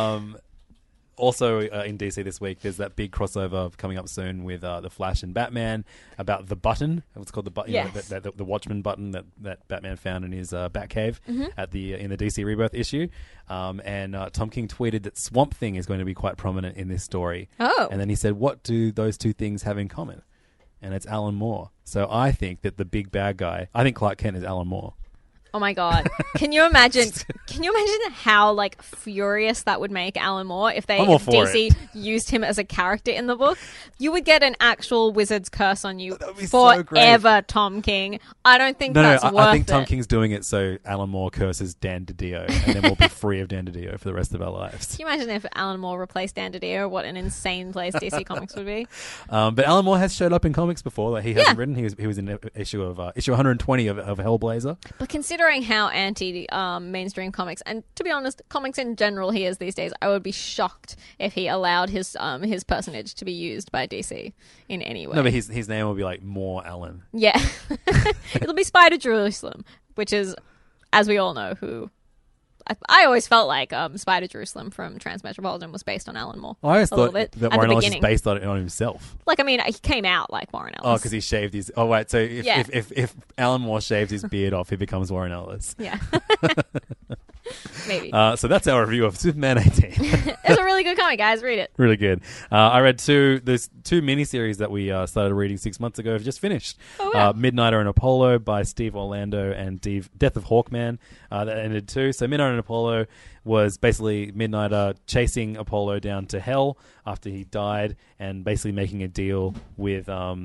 Also, in DC this week, there's that big crossover coming up soon with The Flash and Batman about the button. It's called the button, Yes. the Watchman button that Batman found in his Batcave in the DC Rebirth issue. And Tom King tweeted that Swamp Thing is going to be quite prominent in this story. Oh. And then he said, "What do those two things have in common?" And it's Alan Moore. So I think that the big bad guy, I think Clark Kent is Alan Moore. Oh my god! Can you imagine? How like furious that would make Alan Moore if I'm all for DC used him as a character in the book? You would get an actual wizard's curse on you That would be so great. forever, Tom King. I don't think that's worth it. I think Tom King's doing it so Alan Moore curses Dan DiDio, and then we'll be free of Dan DiDio for the rest of our lives. Can you imagine if Alan Moore replaced Dan DiDio? What an insane place DC Comics would be. But Alan Moore has showed up in comics before. Like he hasn't written. He was in issue 120 of Hellblazer. But considering how anti mainstream comics, and to be honest, comics in general he is these days, I would be shocked if he allowed his personage to be used by DC in any way. No, but his name will be like Moore Allen. Yeah. It'll be Spider Jerusalem, which is, as we all know, who... I always felt like Spider Jerusalem from Transmetropolitan was based on Alan Moore. I always thought bit, that at Warren the Ellis is beginning. based on himself. Like, I mean, he came out like Warren Ellis. Oh, because he shaved his... Oh, wait. So Yeah. if Alan Moore shaves his beard off, he becomes Warren Ellis. Yeah. Maybe. So that's our review of Superman 18. It's a really good comic, guys. Read it. Really good. I read there's two miniseries that we started reading 6 months ago. Have just finished. Oh, wow. Midnighter and Apollo by Steve Orlando and Death of Hawkman. That ended too. So Midnighter and Apollo was basically Midnighter chasing Apollo down to hell after he died and basically making a deal with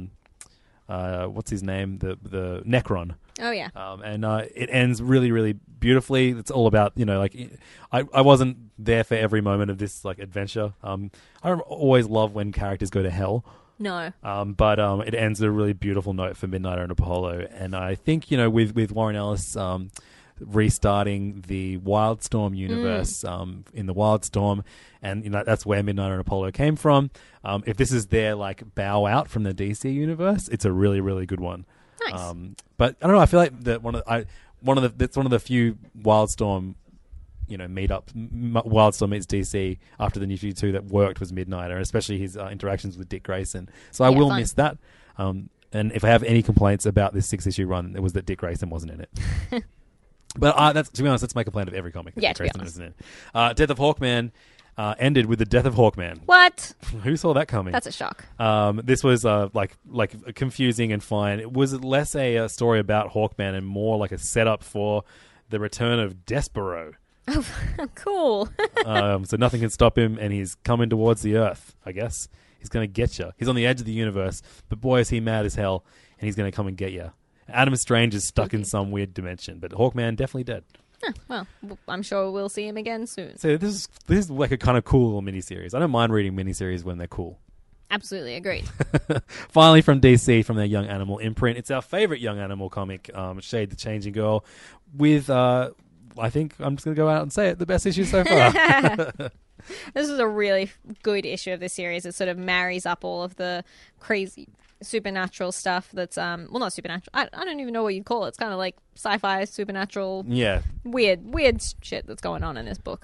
what's his name? The Necron. Oh, yeah. And it ends really, really beautifully. It's all about, I wasn't there for every moment of this like adventure. I don't always love when characters go to hell. No. But it ends a really beautiful note for Midnighter and Apollo. And I think, with Warren Ellis restarting the Wildstorm universe in the Wildstorm, and that's where Midnighter and Apollo came from. If this is their like bow out from the DC universe, it's a really, really good one. Nice. But I don't know. I feel like that that's one of the few Wildstorm, meetups. Wildstorm meets DC after the New 52 that worked was Midnighter, especially his interactions with Dick Grayson. So I will fun. miss that. And if I have any complaints about this 6-issue run, it was that Dick Grayson wasn't in it. But to be honest, let's make a plan of every comic that Yeah, Dick to be Grayson honest. isn't in. Death of Hawkman ended with the death of Hawkman. What? Who saw that coming? That's a shock. This was like confusing and fine. It was less a story about Hawkman and more like a setup for the return of Despero. Cool. So nothing can stop him, and he's coming towards the Earth. I guess he's going to get you. He's on the edge of the universe, but boy, is he mad as hell, and he's going to come and get you. Adam Strange is stuck in some weird dimension, but Hawkman definitely dead. Well, I'm sure we'll see him again soon. So this is like a kind of cool little miniseries. I don't mind reading miniseries when they're cool. Absolutely agreed. Finally, from DC, from their Young Animal imprint, it's our favorite Young Animal comic, Shade the Changing Girl, with, I think I'm just going to go out and say it, the best issue so far. This is a really good issue of the series. It sort of marries up all of the crazy supernatural stuff that's, well, not supernatural. I don't even know what you'd call it. It's kind of like sci-fi, supernatural, Yeah. weird shit that's going on in this book.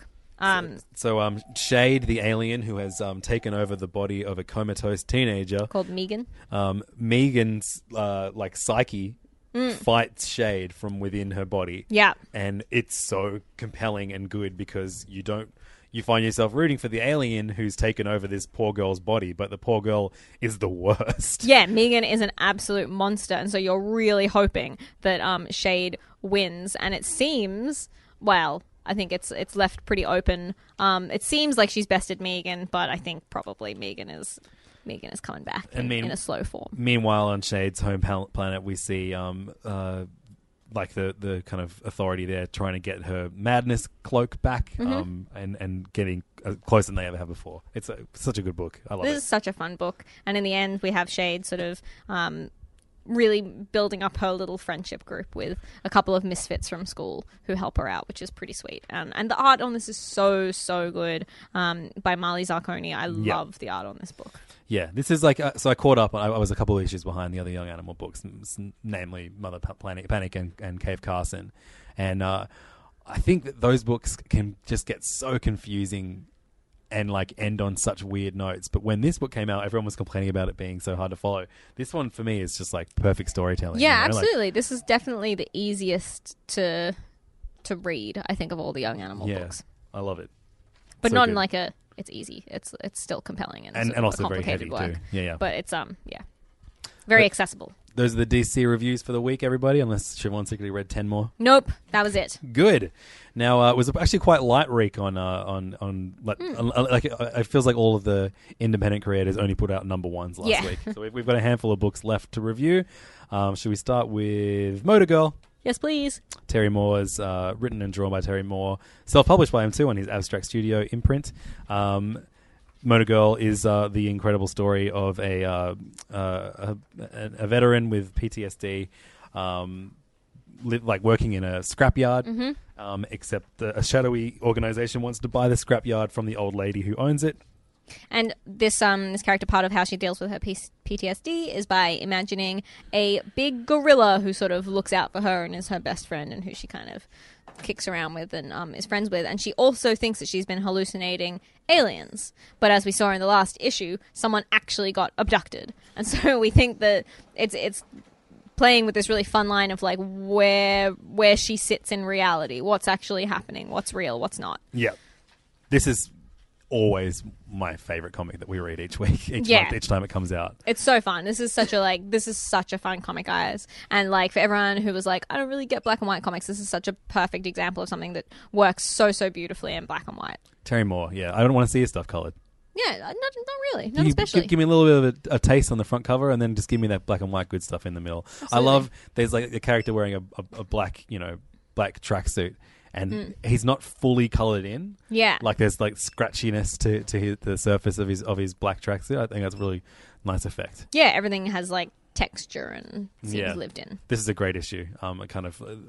Shade, the alien who has taken over the body of a comatose teenager Called Megan. Megan's psyche fights Shade from within her body. Yeah. And it's so compelling and good because you find yourself rooting for the alien who's taken over this poor girl's body, but the poor girl is the worst. Yeah, Megan is an absolute monster, and so you're really hoping that Shade wins. And it seems, well, I think it's left pretty open. It seems like she's bested Megan, but I think probably Megan is coming back in a slow form. Meanwhile, on Shade's home planet, we see the kind of authority there trying to get her madness cloak back, and getting closer than they ever have before. It's such a good book. I love it. This is such a fun book. And in the end, we have Shade sort of really building up her little friendship group with a couple of misfits from school who help her out, which is pretty sweet. And the art on this is so, so good, by Marley Zarconi. I love the art on this book. Yeah, this is so I caught up. I was a couple of issues behind the other Young Animal books, namely Mother Panic and Cave Carson. And I think that those books can just get so confusing and end on such weird notes. But when this book came out, everyone was complaining about it being so hard to follow. This one, for me, is just perfect storytelling. Yeah, absolutely. This is definitely the easiest to read, I think, of all the Young Animal books. I love it. But so not good. in it's easy. It's still compelling and also very heavy work. too. Yeah. But it's very accessible. Those are the DC reviews for the week, everybody. Unless Siobhan secretly read 10 more. Nope, that was it. Good. Now it was actually quite light week on it feels like all of the independent creators only put out number ones last week. So we've got a handful of books left to review. Should we start with Motor Girl? Yes, please. Terry Moore's written and drawn by Terry Moore, self-published by him too on his Abstract Studio imprint. Motor Girl is the incredible story of a veteran with PTSD, working in a scrapyard, except a shadowy organization wants to buy the scrapyard from the old lady who owns it. And this character, part of how she deals with her PTSD is by imagining a big gorilla who sort of looks out for her and is her best friend and who she kind of kicks around with and is friends with. And she also thinks that she's been hallucinating aliens. But as we saw in the last issue, someone actually got abducted. And so we think that it's playing with this really fun line of where she sits in reality, what's actually happening, what's real, what's not. Yeah. This is always my favorite comic that we read each week, each time it comes out. It's so fun. This is such a fun comic, guys. And for everyone who was I don't really get black and white comics, this is such a perfect example of something that works so, so beautifully in black and white. Terry Moore, yeah. I don't want to see his stuff coloured. Yeah, not really. Not especially. Give me a little bit of a taste on the front cover and then just give me that black and white good stuff in the middle. Absolutely. I love, there's a character wearing a black, black tracksuit. And he's not fully coloured in. Yeah. There's scratchiness to the surface of his black tracksuit. I think that's a really nice effect. Yeah, everything has texture and seems lived in. This is a great issue. A kind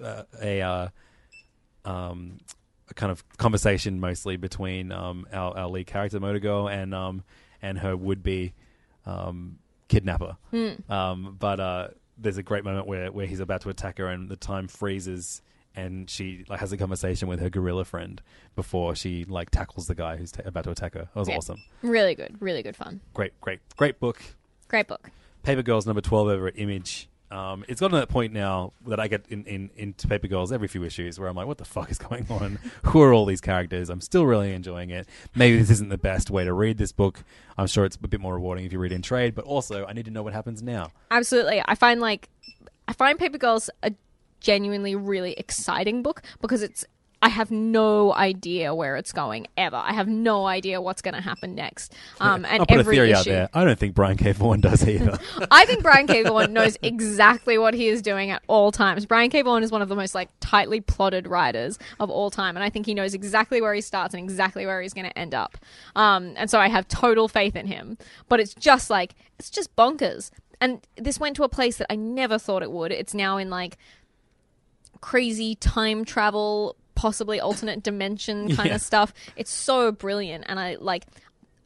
of conversation mostly between our lead character Motor Girl and her would be kidnapper. But there's a great moment where he's about to attack her and the time freezes. And she has a conversation with her gorilla friend before she tackles the guy who's about to attack her. That was awesome. Really good fun. Great book. Great book. Paper Girls number 12 over at Image. It's gotten to that point now that I get into Paper Girls every few issues where I'm like, what the fuck is going on? Who are all these characters? I'm still really enjoying it. Maybe this isn't the best way to read this book. I'm sure it's a bit more rewarding if you read in trade, but also I need to know what happens now. Absolutely. I find Paper Girls a genuinely really exciting book because I have no idea where it's going ever. I have no idea what's going to happen next. And I'll put every a theory issue, out there. I don't think Brian K. Vaughan does either. I think Brian K. Vaughan knows exactly what he is doing at all times. Brian K. Vaughan is one of the most tightly plotted writers of all time, and I think he knows exactly where he starts and exactly where he's going to end up. And so I have total faith in him. But it's just it's just bonkers. And this went to a place that I never thought it would. It's now in crazy time travel, possibly alternate dimension kind of stuff. It's so brilliant, and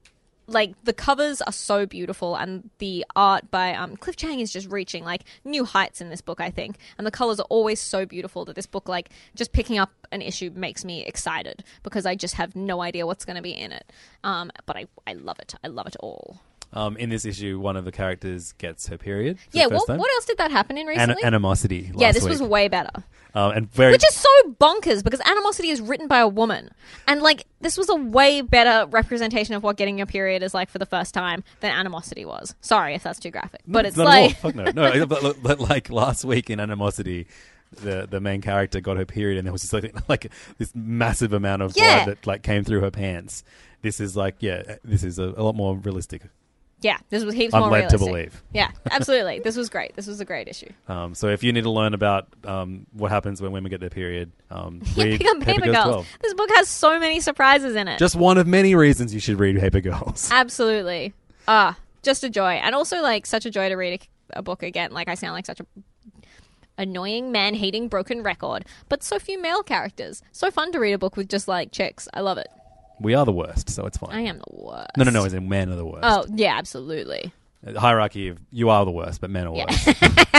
like the covers are so beautiful, and the art by Cliff Chang is just reaching like new heights in this book, I think. And the colors are always so beautiful that this book, like just picking up an issue makes me excited because I just have no idea what's going to be in it. But I love it. I love it all. In this issue, one of the characters gets her period. Yeah, what else did that happen in recently? Animosity. Yeah, this week. was way better. Which is so bonkers because Animosity is written by a woman. And, like, this was a way better representation of what getting your period is like for the first time than Animosity was. Sorry if that's too graphic. But it's like... Fuck no. No, but like last week in Animosity, the main character got her period and there was just like this massive amount of blood that like came through her pants. This is like, this is a lot more realistic. Yeah, this was heaps more realistic. I'm led to believe. Yeah, absolutely. This was great. This was a great issue. So if you need to learn about what happens when women get their period, read Paper Girls 12. This book has so many surprises in it. Just one of many reasons you should read Paper Girls. Absolutely. Just a joy. And also, like, such a joy to read a book again. Like, I sound like such a annoying man-hating broken record. But so few male characters. So fun to read a book with just, like, chicks. I love it. We are the worst, so it's fine. I am the worst. No, as in men are the worst. Oh, yeah, absolutely. Hierarchy of you are the worst, but men are worse.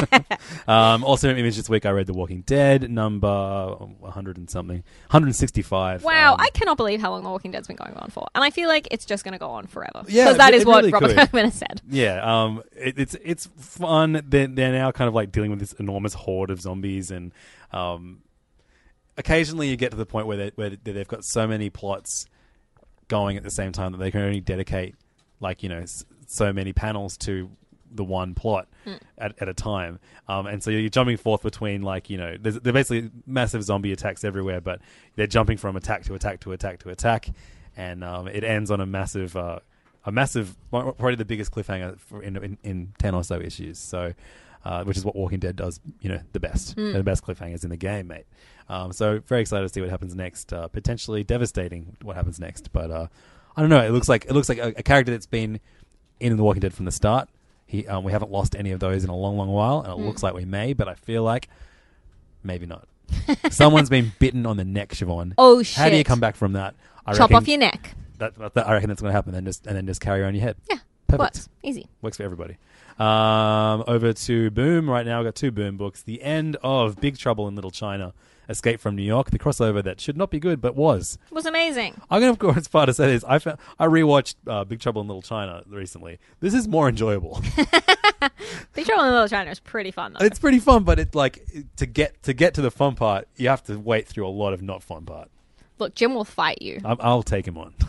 Also in Image this week, I read The Walking Dead, number 100 and something. 165. Wow, I cannot believe how long The Walking Dead's been going on for. And I feel like it's just going to go on forever. Yeah, because that is what really Robert Kirkman has said. Yeah, it's fun. They're now kind of like dealing with this enormous horde of zombies, and occasionally you get to the point where they've got so many plots going at the same time that they can only dedicate like, you know, so many panels to the one plot at a time. And so you're jumping forth between, like, you know, they're basically massive zombie attacks everywhere, but they're jumping from attack to attack to attack to attack. And it ends on a massive, probably the biggest cliffhanger in 10 or so issues. So, which is what Walking Dead does, you know, the best. They're the best cliffhangers in the game, mate. So very excited to see what happens next. Potentially devastating what happens next, but I don't know. It looks like a character that's been in The Walking Dead from the start. We haven't lost any of those in a long, long while, and it looks like we may, but I feel like maybe not. Someone's been bitten on the neck, Siobhan. Oh shit! How do you come back from that? Chop off your neck. I reckon that's going to happen, and then just carry on your head. Yeah, perfect. Works easy. Works for everybody. Over to Boom right now. We've got 2 Boom books. The end of Big Trouble in Little China, Escape from New York, the crossover that should not be good but was. It was amazing. I'm going to go as far to say this. I rewatched Big Trouble in Little China recently. This is more enjoyable. Big Trouble in Little China is pretty fun though. It's pretty fun, but it's like to get to the fun part, you have to wait through a lot of not fun part. Look, Jim will fight you. I'll take him on.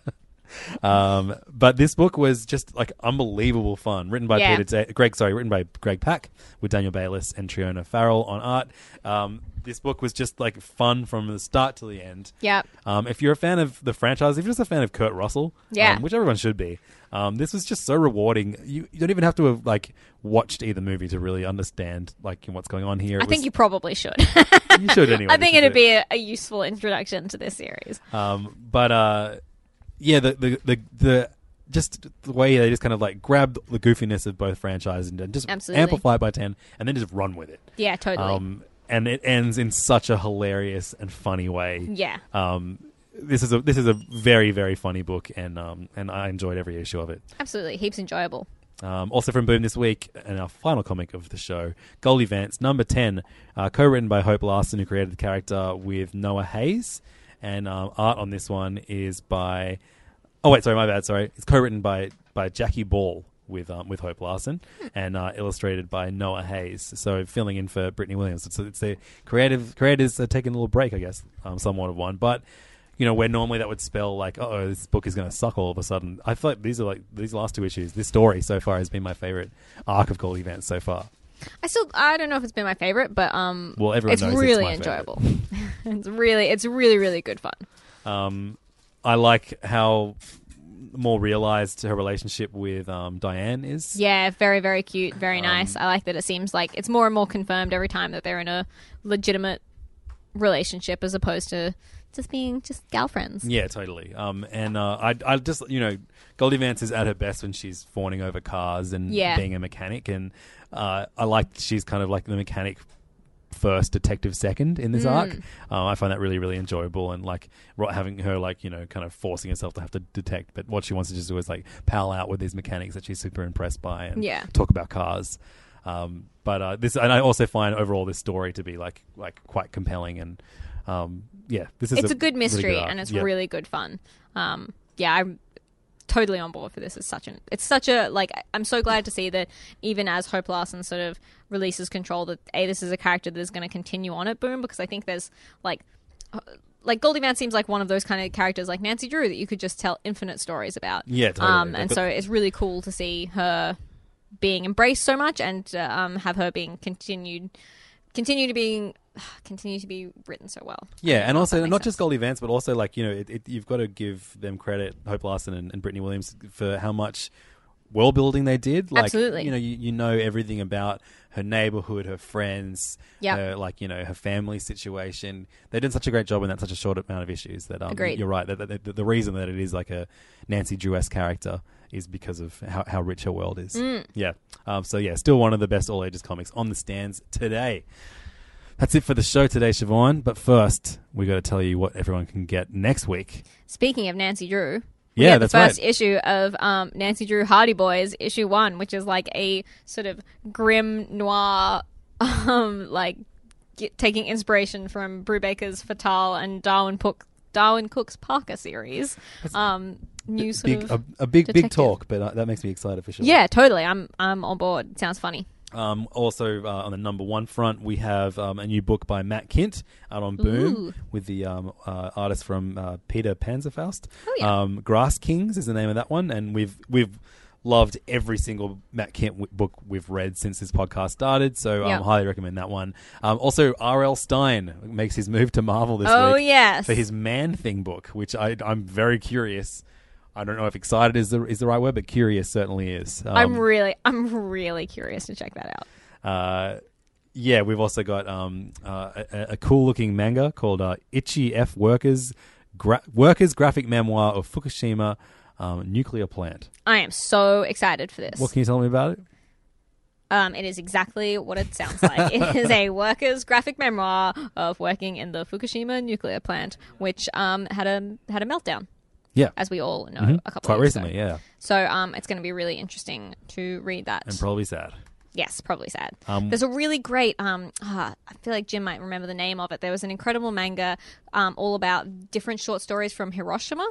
But this book was just like unbelievable fun. Written by Greg Pak with Daniel Bayliss and Triona Farrell on art. This book was just like fun from the start to the end. Yeah. If you're a fan of the franchise, if you're just a fan of Kurt Russell, which everyone should be, this was just so rewarding. You don't even have to have like watched either movie to really understand like what's going on here. I think you probably should. You should anyway. I think it'd be a useful introduction to this series. Yeah, the just the way they just kind of like grabbed the goofiness of both franchises and just amplify it by 10 and then just run with it. Yeah, totally. And it ends in such a hilarious and funny way. Yeah. This is a very, very funny book, and I enjoyed every issue of it. Absolutely, heaps enjoyable. Also from Boom this week, and our final comic of the show, Goldie Vance, number 10, co-written by Hope Larson, who created the character, with Noah Hayes. And art on this one is by... Oh, wait, sorry, my bad, sorry. It's co-written by Jackie Ball with Hope Larson and illustrated by Noah Hayes. So filling in for Brittany Williams. So it's the creators are taking a little break, I guess, somewhat of one. But, you know, where normally that would spell like, oh, this book is going to suck all of a sudden. I feel like these last 2 issues, this story so far has been my favorite arc of Goldie Vance so far. I don't know if it's been my favorite, but well, everyone it's knows really it's my enjoyable. It's really, really good fun. I like how more realized her relationship with Diane is. Yeah, very, very cute, very nice. I like that it seems like it's more and more confirmed every time that they're in a legitimate relationship as opposed to just being gal friends. Yeah, totally. And I just, you know, Goldie Vance is at her best when she's fawning over cars and being a mechanic, and I like she's kind of like the mechanic first, detective second in this arc. I find that really, really enjoyable, and like having her like, you know, kind of forcing herself to have to detect, but what she wants to just do is like pal out with these mechanics that she's super impressed by and talk about cars. But this, and I also find overall this story to be like quite compelling, and this is it's a good mystery, really good and it's really good fun. I'm totally on board for this. It's such a like, I'm so glad to see that even as Hope Larson sort of releases control, that this is a character that is going to continue on at Boom, because I think there's like Goldie Vance seems like one of those kind of characters like Nancy Drew that you could just tell infinite stories about. Yeah, totally. So it's really cool to see her being embraced so much, and have her being continue to be written so well. Yeah, and also not just Goldie Vance, but also like, you know, you've got to give them credit, Hope Larson and Brittany Williams, for how much world building they did. Like, absolutely. You know, you know everything about her neighborhood, her friends, her, like, you know, her family situation. They did such a great job in that such a short amount of issues that Agreed. You're right. The reason that it is like a Nancy Drew-esque character is because of how rich her world is. Yeah. Still one of the best all ages comics on the stands today. That's it for the show today, Siobhan. But first, we got to tell you what everyone can get next week. Speaking of Nancy Drew, that's the first issue of Nancy Drew Hardy Boys, issue 1, which is like a sort of grim noir, taking inspiration from Brubaker's Fatale and Darwin Cook's Parker series. New sort of a big detective. talk, but that makes me excited for sure. Yeah, totally. I'm on board. It sounds funny. Also, on the number 1 front, we have a new book by Matt Kint out on Boom with the artist from Peter Panzerfaust. Oh, yeah. Grass Kings is the name of that one, and we've loved every single Matt Kint book we've read since this podcast started, so I highly recommend that one. Also, R.L. Stein makes his move to Marvel this week for his Man-Thing book, which I'm very curious. I don't know if excited is the right word, but curious certainly is. I'm really curious to check that out. We've also got a cool looking manga called Ichi F Workers Graphic Memoir of Fukushima Nuclear Plant. I am so excited for this. What can you tell me about it? It is exactly what it sounds like. It is a worker's graphic memoir of working in the Fukushima nuclear plant, which had a meltdown. Yeah, as we all know, a couple quite of years recently. ago. Yeah, so it's going to be really interesting to read that, and probably sad. Yes, probably sad. There's a really great. I feel like Jim might remember the name of it. There was an incredible manga, all about different short stories from Hiroshima.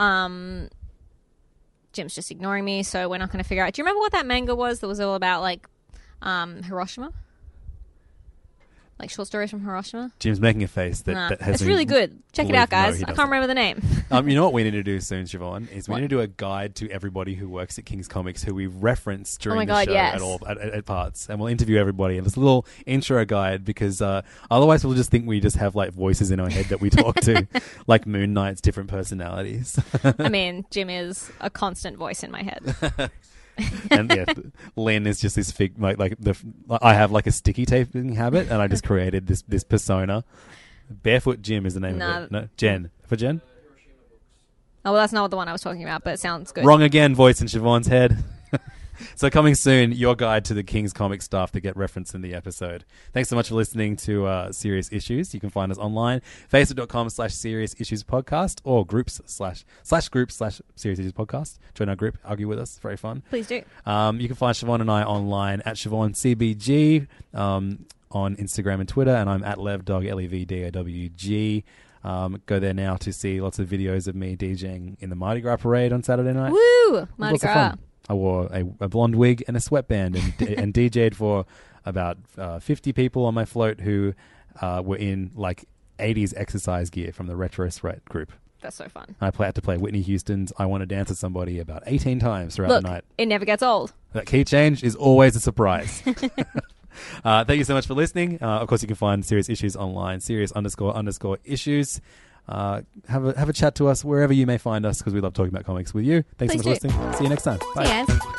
Jim's just ignoring me, so we're not going to figure out. Do you remember what that manga was? That was all about like Hiroshima. Like short stories from Hiroshima. Jim's making a face that has. It's really good. Check it out, guys. I can't remember the name. You know what we need to do soon, Siobhan, is we need to do a guide to everybody who works at King's Comics who we reference during the show at parts, and we'll interview everybody and this little intro guide, because otherwise we'll just think we just have like voices in our head that we talk to, like Moon Knight's different personalities. I mean, Jim is a constant voice in my head. And Lynn is just this I have like a sticky taping habit, and I just created this persona. Barefoot Jim is the name of it. No, Jen. For Jen? Oh, well, that's not the one I was talking about, but it sounds good. Wrong again, voice in Siobhan's head. So coming soon, your guide to the King's Comics stuff that get referenced in the episode. Thanks so much for listening to Serious Issues. You can find us online, facebook.com/Serious Issues Podcast, or groups/Serious Issues Podcast. Join our group, argue with us. Very fun. Please do. You can find Siobhan and I online at SiobhanCBG on Instagram and Twitter, and I'm at LevDog, LEVDOWG. Go there now to see lots of videos of me DJing in the Mardi Gras parade on Saturday night. Woo! Mardi Gras. I wore a blonde wig and a sweatband and DJ'd for about 50 people on my float who were in like 80s exercise gear from the Retro Threat group. That's so fun. I had to play Whitney Houston's I Want to Dance with Somebody about 18 times throughout the night. It never gets old. That key change is always a surprise. Thank you so much for listening. Of course, you can find Serious Issues online, serious__issues. Have a chat to us wherever you may find us, because we love talking about comics with you. Thanks so much for listening. See you next time. Bye. See you guys.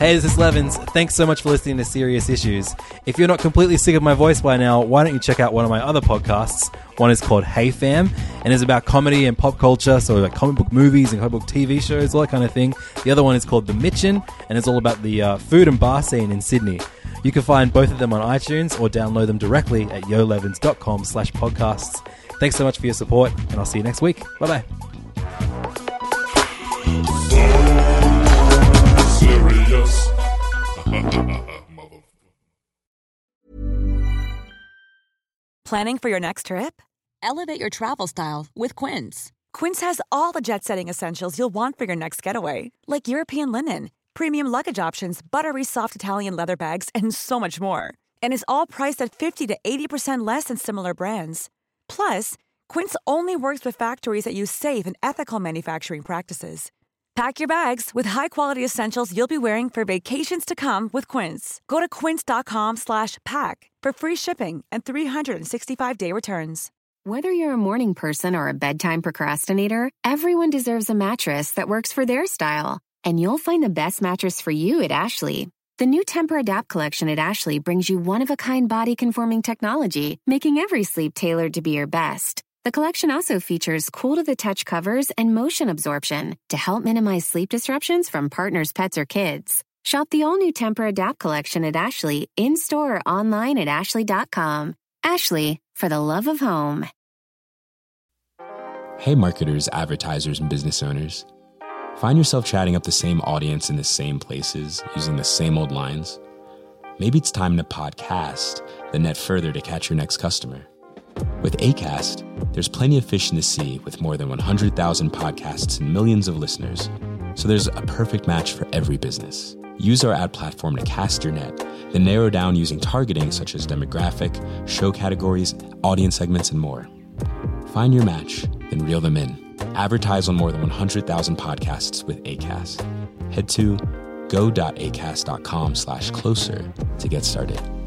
Hey, this is Levins. Thanks so much for listening to Serious Issues. If you're not completely sick of my voice by now, why don't you check out one of my other podcasts? One is called Hey Fam, and is about comedy and pop culture, so like comic book movies and comic book TV shows, all that kind of thing. The other one is called The Mitchin, and it's all about the food and bar scene in Sydney. You can find both of them on iTunes or download them directly at yolevins.com/podcasts. Thanks so much for your support, and I'll see you next week. Bye-bye. Planning for your next trip? Elevate your travel style with Quince. Quince has all the jet-setting essentials you'll want for your next getaway, like European linen, premium luggage options, buttery soft Italian leather bags, and so much more. And is all priced at 50 to 80% less than similar brands. Plus, Quince only works with factories that use safe and ethical manufacturing practices. Pack your bags with high-quality essentials you'll be wearing for vacations to come with Quince. Go to quince.com/pack for free shipping and 365-day returns. Whether you're a morning person or a bedtime procrastinator, everyone deserves a mattress that works for their style. And you'll find the best mattress for you at Ashley. The new Temper-Adapt collection at Ashley brings you one-of-a-kind body-conforming technology, making every sleep tailored to be your best. The collection also features cool-to-the-touch covers and motion absorption to help minimize sleep disruptions from partners, pets, or kids. Shop the all-new Temper-Adapt collection at Ashley, in-store or online at ashley.com. Ashley, for the love of home. Hey marketers, advertisers, and business owners. Find yourself chatting up the same audience in the same places, using the same old lines? Maybe it's time to podcast, then net further to catch your next customer. With Acast, there's plenty of fish in the sea with more than 100,000 podcasts and millions of listeners. So there's a perfect match for every business. Use our ad platform to cast your net, then narrow down using targeting such as demographic, show categories, audience segments, and more. Find your match, then reel them in. Advertise on more than 100,000 podcasts with Acast. Head to go.acast.com/closer to get started.